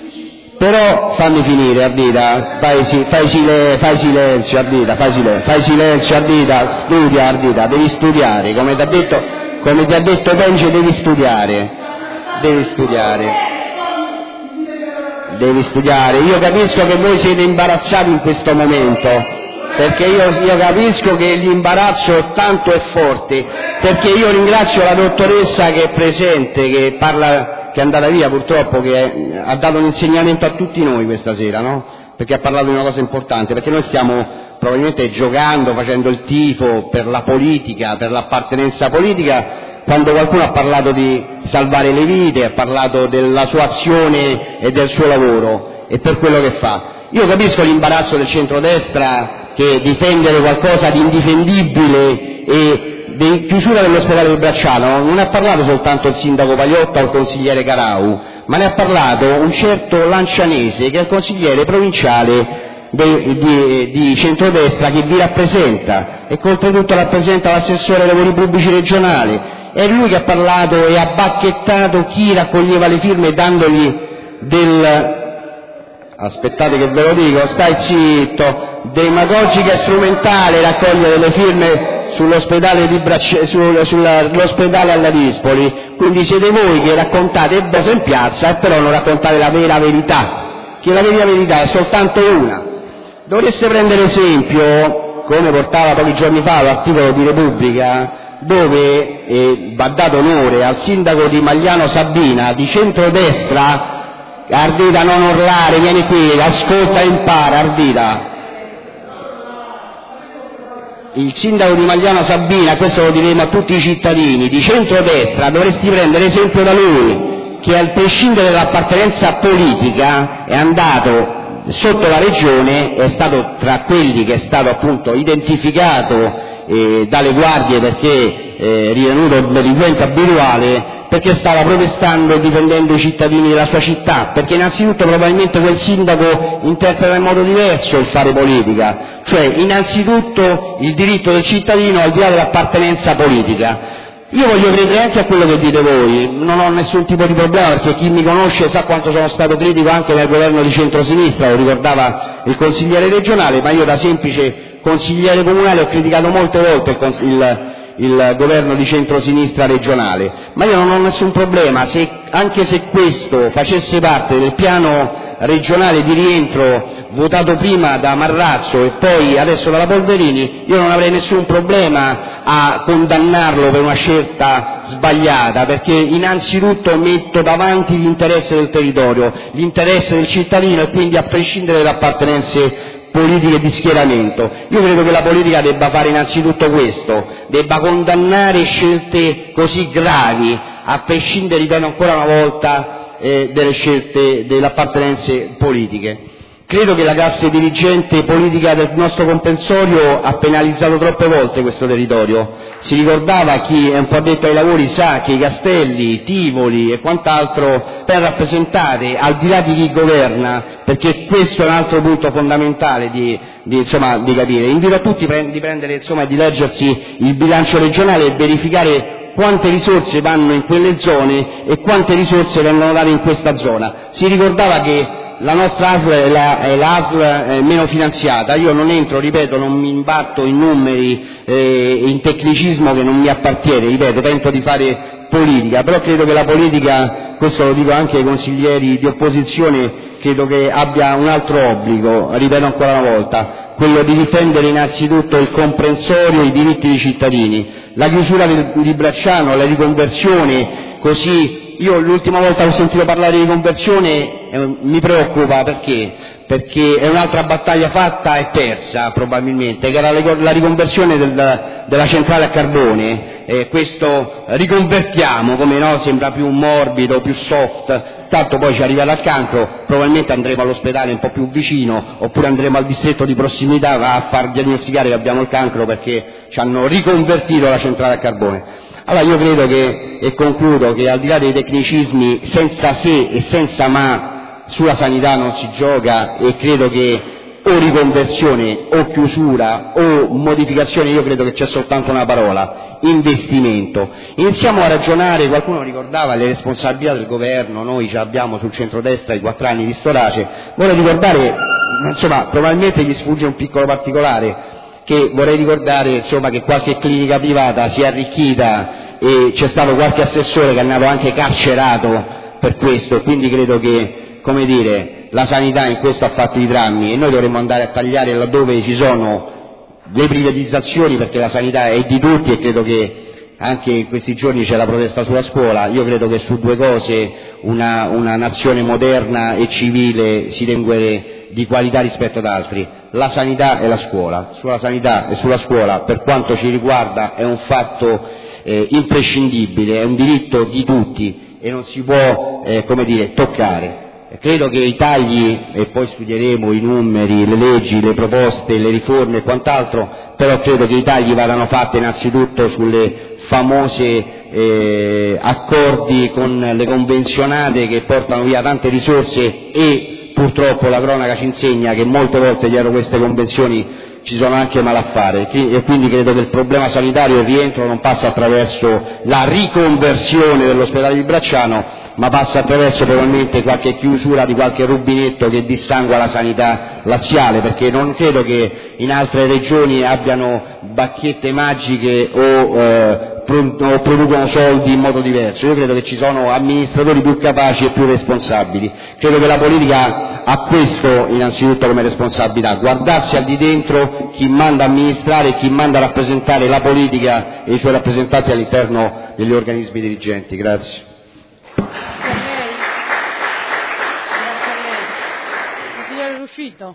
Però fammi finire, Ardita, fai silenzio, Ardita, fai silenzio, Ardita, studia, Ardita, devi studiare, come ti ha detto Penge, devi studiare. Io capisco che voi siete imbarazzati in questo momento, perché io capisco che l'imbarazzo è tanto e forte, perché io ringrazio la dottoressa che è presente, che è andata via purtroppo, che ha dato un insegnamento a tutti noi questa sera, no? Perché ha parlato di una cosa importante, perché noi stiamo probabilmente giocando, facendo il tifo per la politica, per l'appartenenza politica, quando qualcuno ha parlato di salvare le vite, ha parlato della sua azione e del suo lavoro e per quello che fa. Io capisco l'imbarazzo del centrodestra che difendere qualcosa di indifendibile e di chiusura dell'ospedale di Bracciano non ha parlato soltanto il sindaco Pagliotta o il consigliere Garau, ma ne ha parlato un certo Lancianese che è il consigliere provinciale di centrodestra che vi rappresenta e che oltretutto rappresenta l'assessore ai lavori pubblici regionale. È lui che ha parlato e ha bacchettato chi raccoglieva le firme dandogli aspettate che ve lo dico, stai zitto, demagogica e strumentale raccogliere le firme sull'ospedale l'ospedale alla Dispoli. Quindi siete voi che raccontate cose in piazza e però non raccontate la vera verità, che la vera verità è soltanto una. Dovreste prendere esempio, come portava pochi giorni fa l'articolo di Repubblica, dove va dato onore al sindaco di Magliano Sabina, di centrodestra. Ardita, non urlare, vieni qui, ascolta e impara, Ardita. Il sindaco di Magliano Sabina, questo lo diremo a tutti i cittadini, di centrodestra, dovresti prendere esempio da lui, che a prescindere dall'appartenenza politica è andato sotto la regione, è stato tra quelli che è stato appunto identificato dalle guardie perché ritenuto delinquente abituale, perché stava protestando e difendendo i cittadini della sua città, perché innanzitutto probabilmente quel sindaco interpreta in modo diverso il fare politica, cioè innanzitutto il diritto del cittadino al di là dell'appartenenza politica. Io voglio credere anche a quello che dite voi, non ho nessun tipo di problema, perché chi mi conosce sa quanto sono stato critico anche nel governo di centrosinistra, lo ricordava il consigliere regionale, ma io da semplice consigliere comunale ho criticato molte volte il governo di centrosinistra regionale, ma io non ho nessun problema, anche se questo facesse parte del piano regionale di rientro votato prima da Marrazzo e poi adesso dalla Polverini, io non avrei nessun problema a condannarlo per una scelta sbagliata, perché innanzitutto metto davanti l'interesse del territorio, l'interesse del cittadino, e quindi a prescindere da appartenenze politiche di schieramento. Io credo che la politica debba fare innanzitutto questo, debba condannare scelte così gravi, a prescindere, ripeto ancora una volta, delle scelte, delle appartenenze politiche. Credo che la classe dirigente politica del nostro comprensorio ha penalizzato troppe volte questo territorio. Si ricordava, chi è un po' addetto ai lavori sa che i Castelli, Tivoli e quant'altro per rappresentare, al di là di chi governa, perché questo è un altro punto fondamentale di capire. Invito a tutti di prendere, di leggersi il bilancio regionale e verificare quante risorse vanno in quelle zone e quante risorse vengono date in questa zona. Si ricordava che la nostra ASL è l'ASL meno finanziata. Io non entro, ripeto, non mi imbatto in numeri, in tecnicismo che non mi appartiene, ripeto, tento di fare politica, però credo che la politica, questo lo dico anche ai consiglieri di opposizione, credo che abbia un altro obbligo, ripeto ancora una volta, quello di difendere innanzitutto il comprensorio e i diritti dei cittadini. La chiusura di Bracciano, la riconversione, così. Io l'ultima volta che ho sentito parlare di riconversione mi preoccupa, perché è un'altra battaglia fatta e persa probabilmente, che era la riconversione della centrale a carbone. Questo riconvertiamo, come no, sembra più morbido, più soft, tanto poi ci arriverà il cancro, probabilmente andremo all'ospedale un po' più vicino, oppure andremo al distretto di prossimità a far diagnosticare che abbiamo il cancro perché ci hanno riconvertito la centrale a carbone. Allora io credo che, e concludo, che al di là dei tecnicismi, senza se e senza ma sulla sanità non si gioca, e credo che o riconversione o chiusura o modificazione, io credo che c'è soltanto una parola: investimento. Iniziamo a ragionare, qualcuno ricordava le responsabilità del governo, noi ce l'abbiamo sul centrodestra i 4 anni di Storace, vorrei ricordare, probabilmente gli sfugge un piccolo particolare, che vorrei ricordare che qualche clinica privata si è arricchita e c'è stato qualche assessore che è andato anche carcerato per questo, quindi credo che, la sanità in questo ha fatto i drammi e noi dovremmo andare a tagliare laddove ci sono le privatizzazioni, perché la sanità è di tutti, e credo che anche in questi giorni c'è la protesta sulla scuola. Io credo che su due cose una nazione moderna e civile si tenga di qualità rispetto ad altri: la sanità e la scuola. Sulla sanità e sulla scuola, per quanto ci riguarda, è un fatto imprescindibile, è un diritto di tutti e non si può toccare. Credo che i tagli, e poi studieremo i numeri, le leggi, le proposte, le riforme e quant'altro, però credo che i tagli vadano fatti innanzitutto sulle famose accordi con le convenzionate che portano via tante risorse, e purtroppo la cronaca ci insegna che molte volte dietro queste convenzioni ci sono anche malaffare, e quindi credo che il problema sanitario e il rientro non passa attraverso la riconversione dell'ospedale di Bracciano, ma passa attraverso probabilmente qualche chiusura di qualche rubinetto che dissangua la sanità laziale, perché non credo che in altre regioni abbiano bacchette magiche o producono soldi in modo diverso. Io credo che ci sono amministratori più capaci e più responsabili. Credo che la politica ha questo innanzitutto come responsabilità: guardarsi al di dentro chi manda a amministrare e chi manda a rappresentare la politica e i suoi rappresentanti all'interno degli organismi dirigenti. Grazie. Consigliere Ruscito.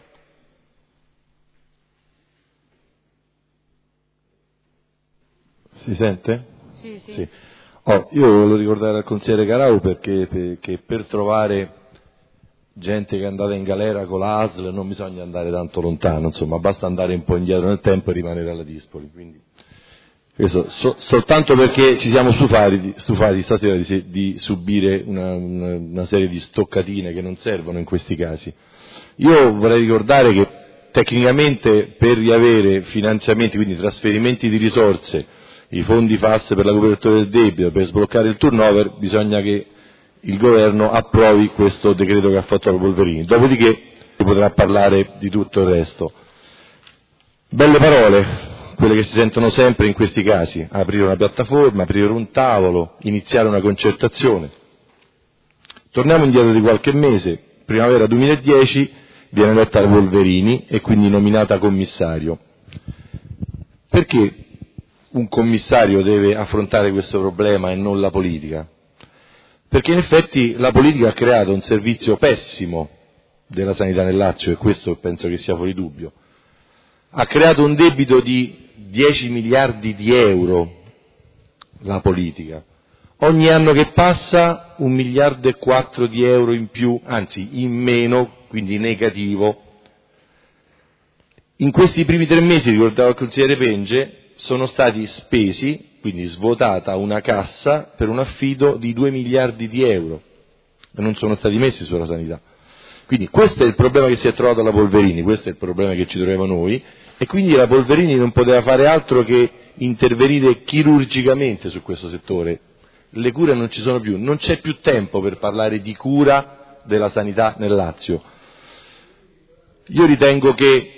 Si sente? Sì. Io volevo ricordare al consigliere Carau perché per trovare gente che è andata in galera con la ASL non bisogna andare tanto lontano, basta andare un po' indietro nel tempo e rimanere alla Dispoli. Quindi Questo, soltanto perché ci siamo stufati stasera di subire una serie di stoccatine che non servono in questi casi. Io vorrei ricordare che tecnicamente per riavere finanziamenti, quindi trasferimenti di risorse, i fondi FAS per la copertura del debito, per sbloccare il turnover, bisogna che il governo approvi questo decreto che ha fatto la Polverini. Dopodiché si potrà parlare di tutto il resto. Belle parole, quelle che si sentono sempre in questi casi: aprire una piattaforma, aprire un tavolo, iniziare una concertazione. Torniamo indietro di qualche mese, primavera 2010, viene eletta la Polverini e quindi nominata commissario. Perché un commissario deve affrontare questo problema e non la politica? Perché in effetti la politica ha creato un servizio pessimo della sanità nel Lazio, e questo penso che sia fuori dubbio. Ha creato un debito di 10 miliardi di euro la politica. Ogni anno che passa 1,4 miliardi di euro in più, anzi in meno, quindi negativo. In questi primi 3 mesi, ricordava il consigliere Penge, sono stati spesi, quindi svuotata una cassa per un affido di 2 miliardi di euro e non sono stati messi sulla sanità. Quindi questo è il problema che si è trovato la Polverini, questo è il problema che ci troviamo noi, e quindi la Polverini non poteva fare altro che intervenire chirurgicamente su questo settore. Le cure non ci sono più, non c'è più tempo per parlare di cura della sanità nel Lazio. Io ritengo che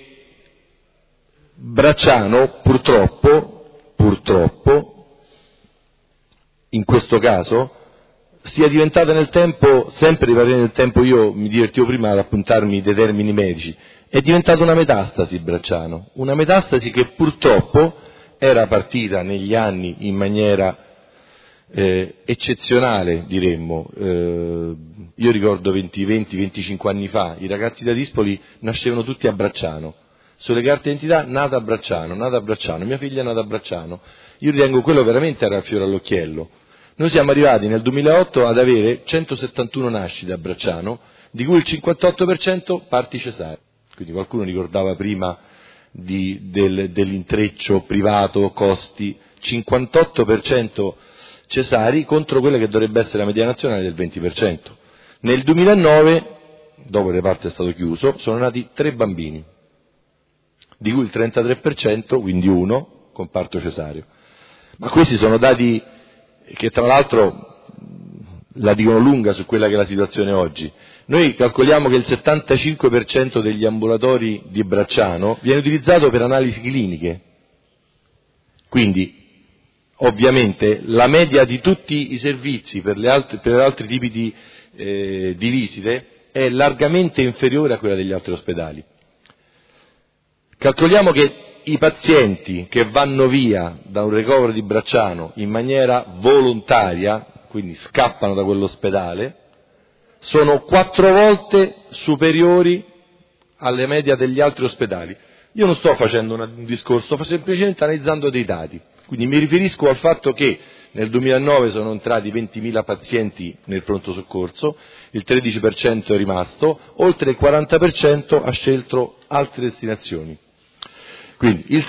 Bracciano, purtroppo, in questo caso, sia diventata nel tempo, sempre di parlare nel tempo, io mi divertivo prima ad appuntarmi dei termini medici, è diventata una metastasi Bracciano, una metastasi che purtroppo era partita negli anni in maniera eccezionale, diremmo. Io ricordo 20-25 anni fa, i ragazzi da Dispoli nascevano tutti a Bracciano, sulle carte d'identità nata a Bracciano, mia figlia è nata a Bracciano. Io ritengo quello veramente era il fiore all'occhiello. Noi siamo arrivati nel 2008 ad avere 171 nascite a Bracciano, di cui il 58% parti cesarei. Quindi qualcuno ricordava prima dell'intreccio privato, costi, 58% cesari contro quella che dovrebbe essere la media nazionale del 20%. Nel 2009, dopo il reparto è stato chiuso, sono nati 3 bambini, di cui il 33%, quindi 1, con parto cesareo. Ma questi sono dati che tra l'altro la dicono lunga su quella che è la situazione oggi. Noi calcoliamo che il 75% degli ambulatori di Bracciano viene utilizzato per analisi cliniche. Quindi, ovviamente, la media di tutti i servizi per altri tipi di visite è largamente inferiore a quella degli altri ospedali. Calcoliamo che i pazienti che vanno via da un ricovero di Bracciano in maniera volontaria, quindi scappano da quell'ospedale, sono 4 volte superiori alle medie degli altri ospedali. Io non sto facendo un discorso, sto semplicemente analizzando dei dati. Quindi mi riferisco al fatto che nel 2009 sono entrati 20.000 pazienti nel pronto soccorso, il 13% è rimasto, oltre il 40% ha scelto altre destinazioni. Quindi il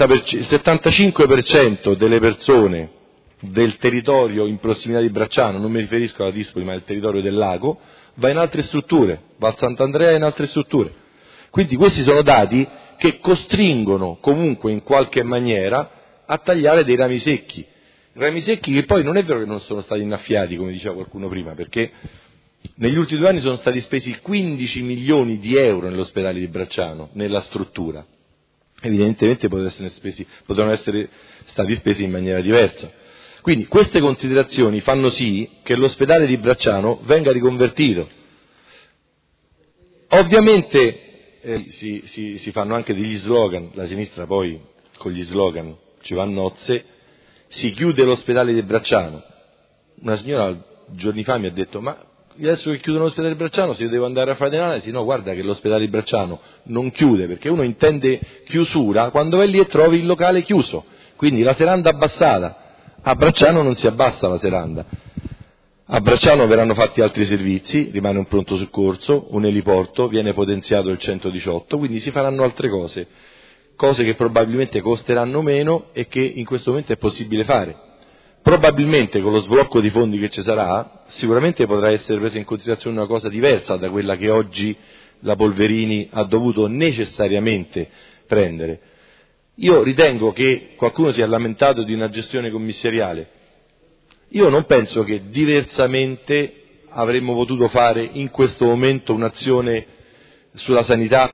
75% delle persone del territorio in prossimità di Bracciano, non mi riferisco alla Dispoli ma al territorio del lago, va in altre strutture, va a Sant'Andrea e in altre strutture. Quindi questi sono dati che costringono comunque in qualche maniera a tagliare dei rami secchi che poi non è vero che non sono stati innaffiati, come diceva qualcuno prima, perché negli ultimi 2 anni sono stati spesi 15 milioni di euro nell'ospedale di Bracciano, nella struttura. Evidentemente potevano essere stati spesi in maniera diversa. Quindi queste considerazioni fanno sì che l'ospedale di Bracciano venga riconvertito. Ovviamente si fanno anche degli slogan, la sinistra poi con gli slogan ci va a nozze, si chiude l'ospedale di Bracciano. Una signora giorni fa mi ha detto: ma adesso che chiudono l'ospedale di Bracciano, se io devo andare a fare l'analisi, no, guarda che l'ospedale di Bracciano non chiude, perché uno intende chiusura quando vai lì e trovi il locale chiuso, quindi la serranda abbassata. A Bracciano non si abbassa la serranda. A Bracciano verranno fatti altri servizi, rimane un pronto soccorso, un eliporto, viene potenziato il 118, quindi si faranno altre cose. cose che probabilmente costeranno meno e che in questo momento è possibile fare. Probabilmente con lo sblocco di fondi che ci sarà, sicuramente potrà essere presa in considerazione una cosa diversa da quella che oggi la Polverini ha dovuto necessariamente prendere. Io ritengo che qualcuno si è lamentato di una gestione commissariale. Io non penso che diversamente avremmo potuto fare in questo momento un'azione sulla sanità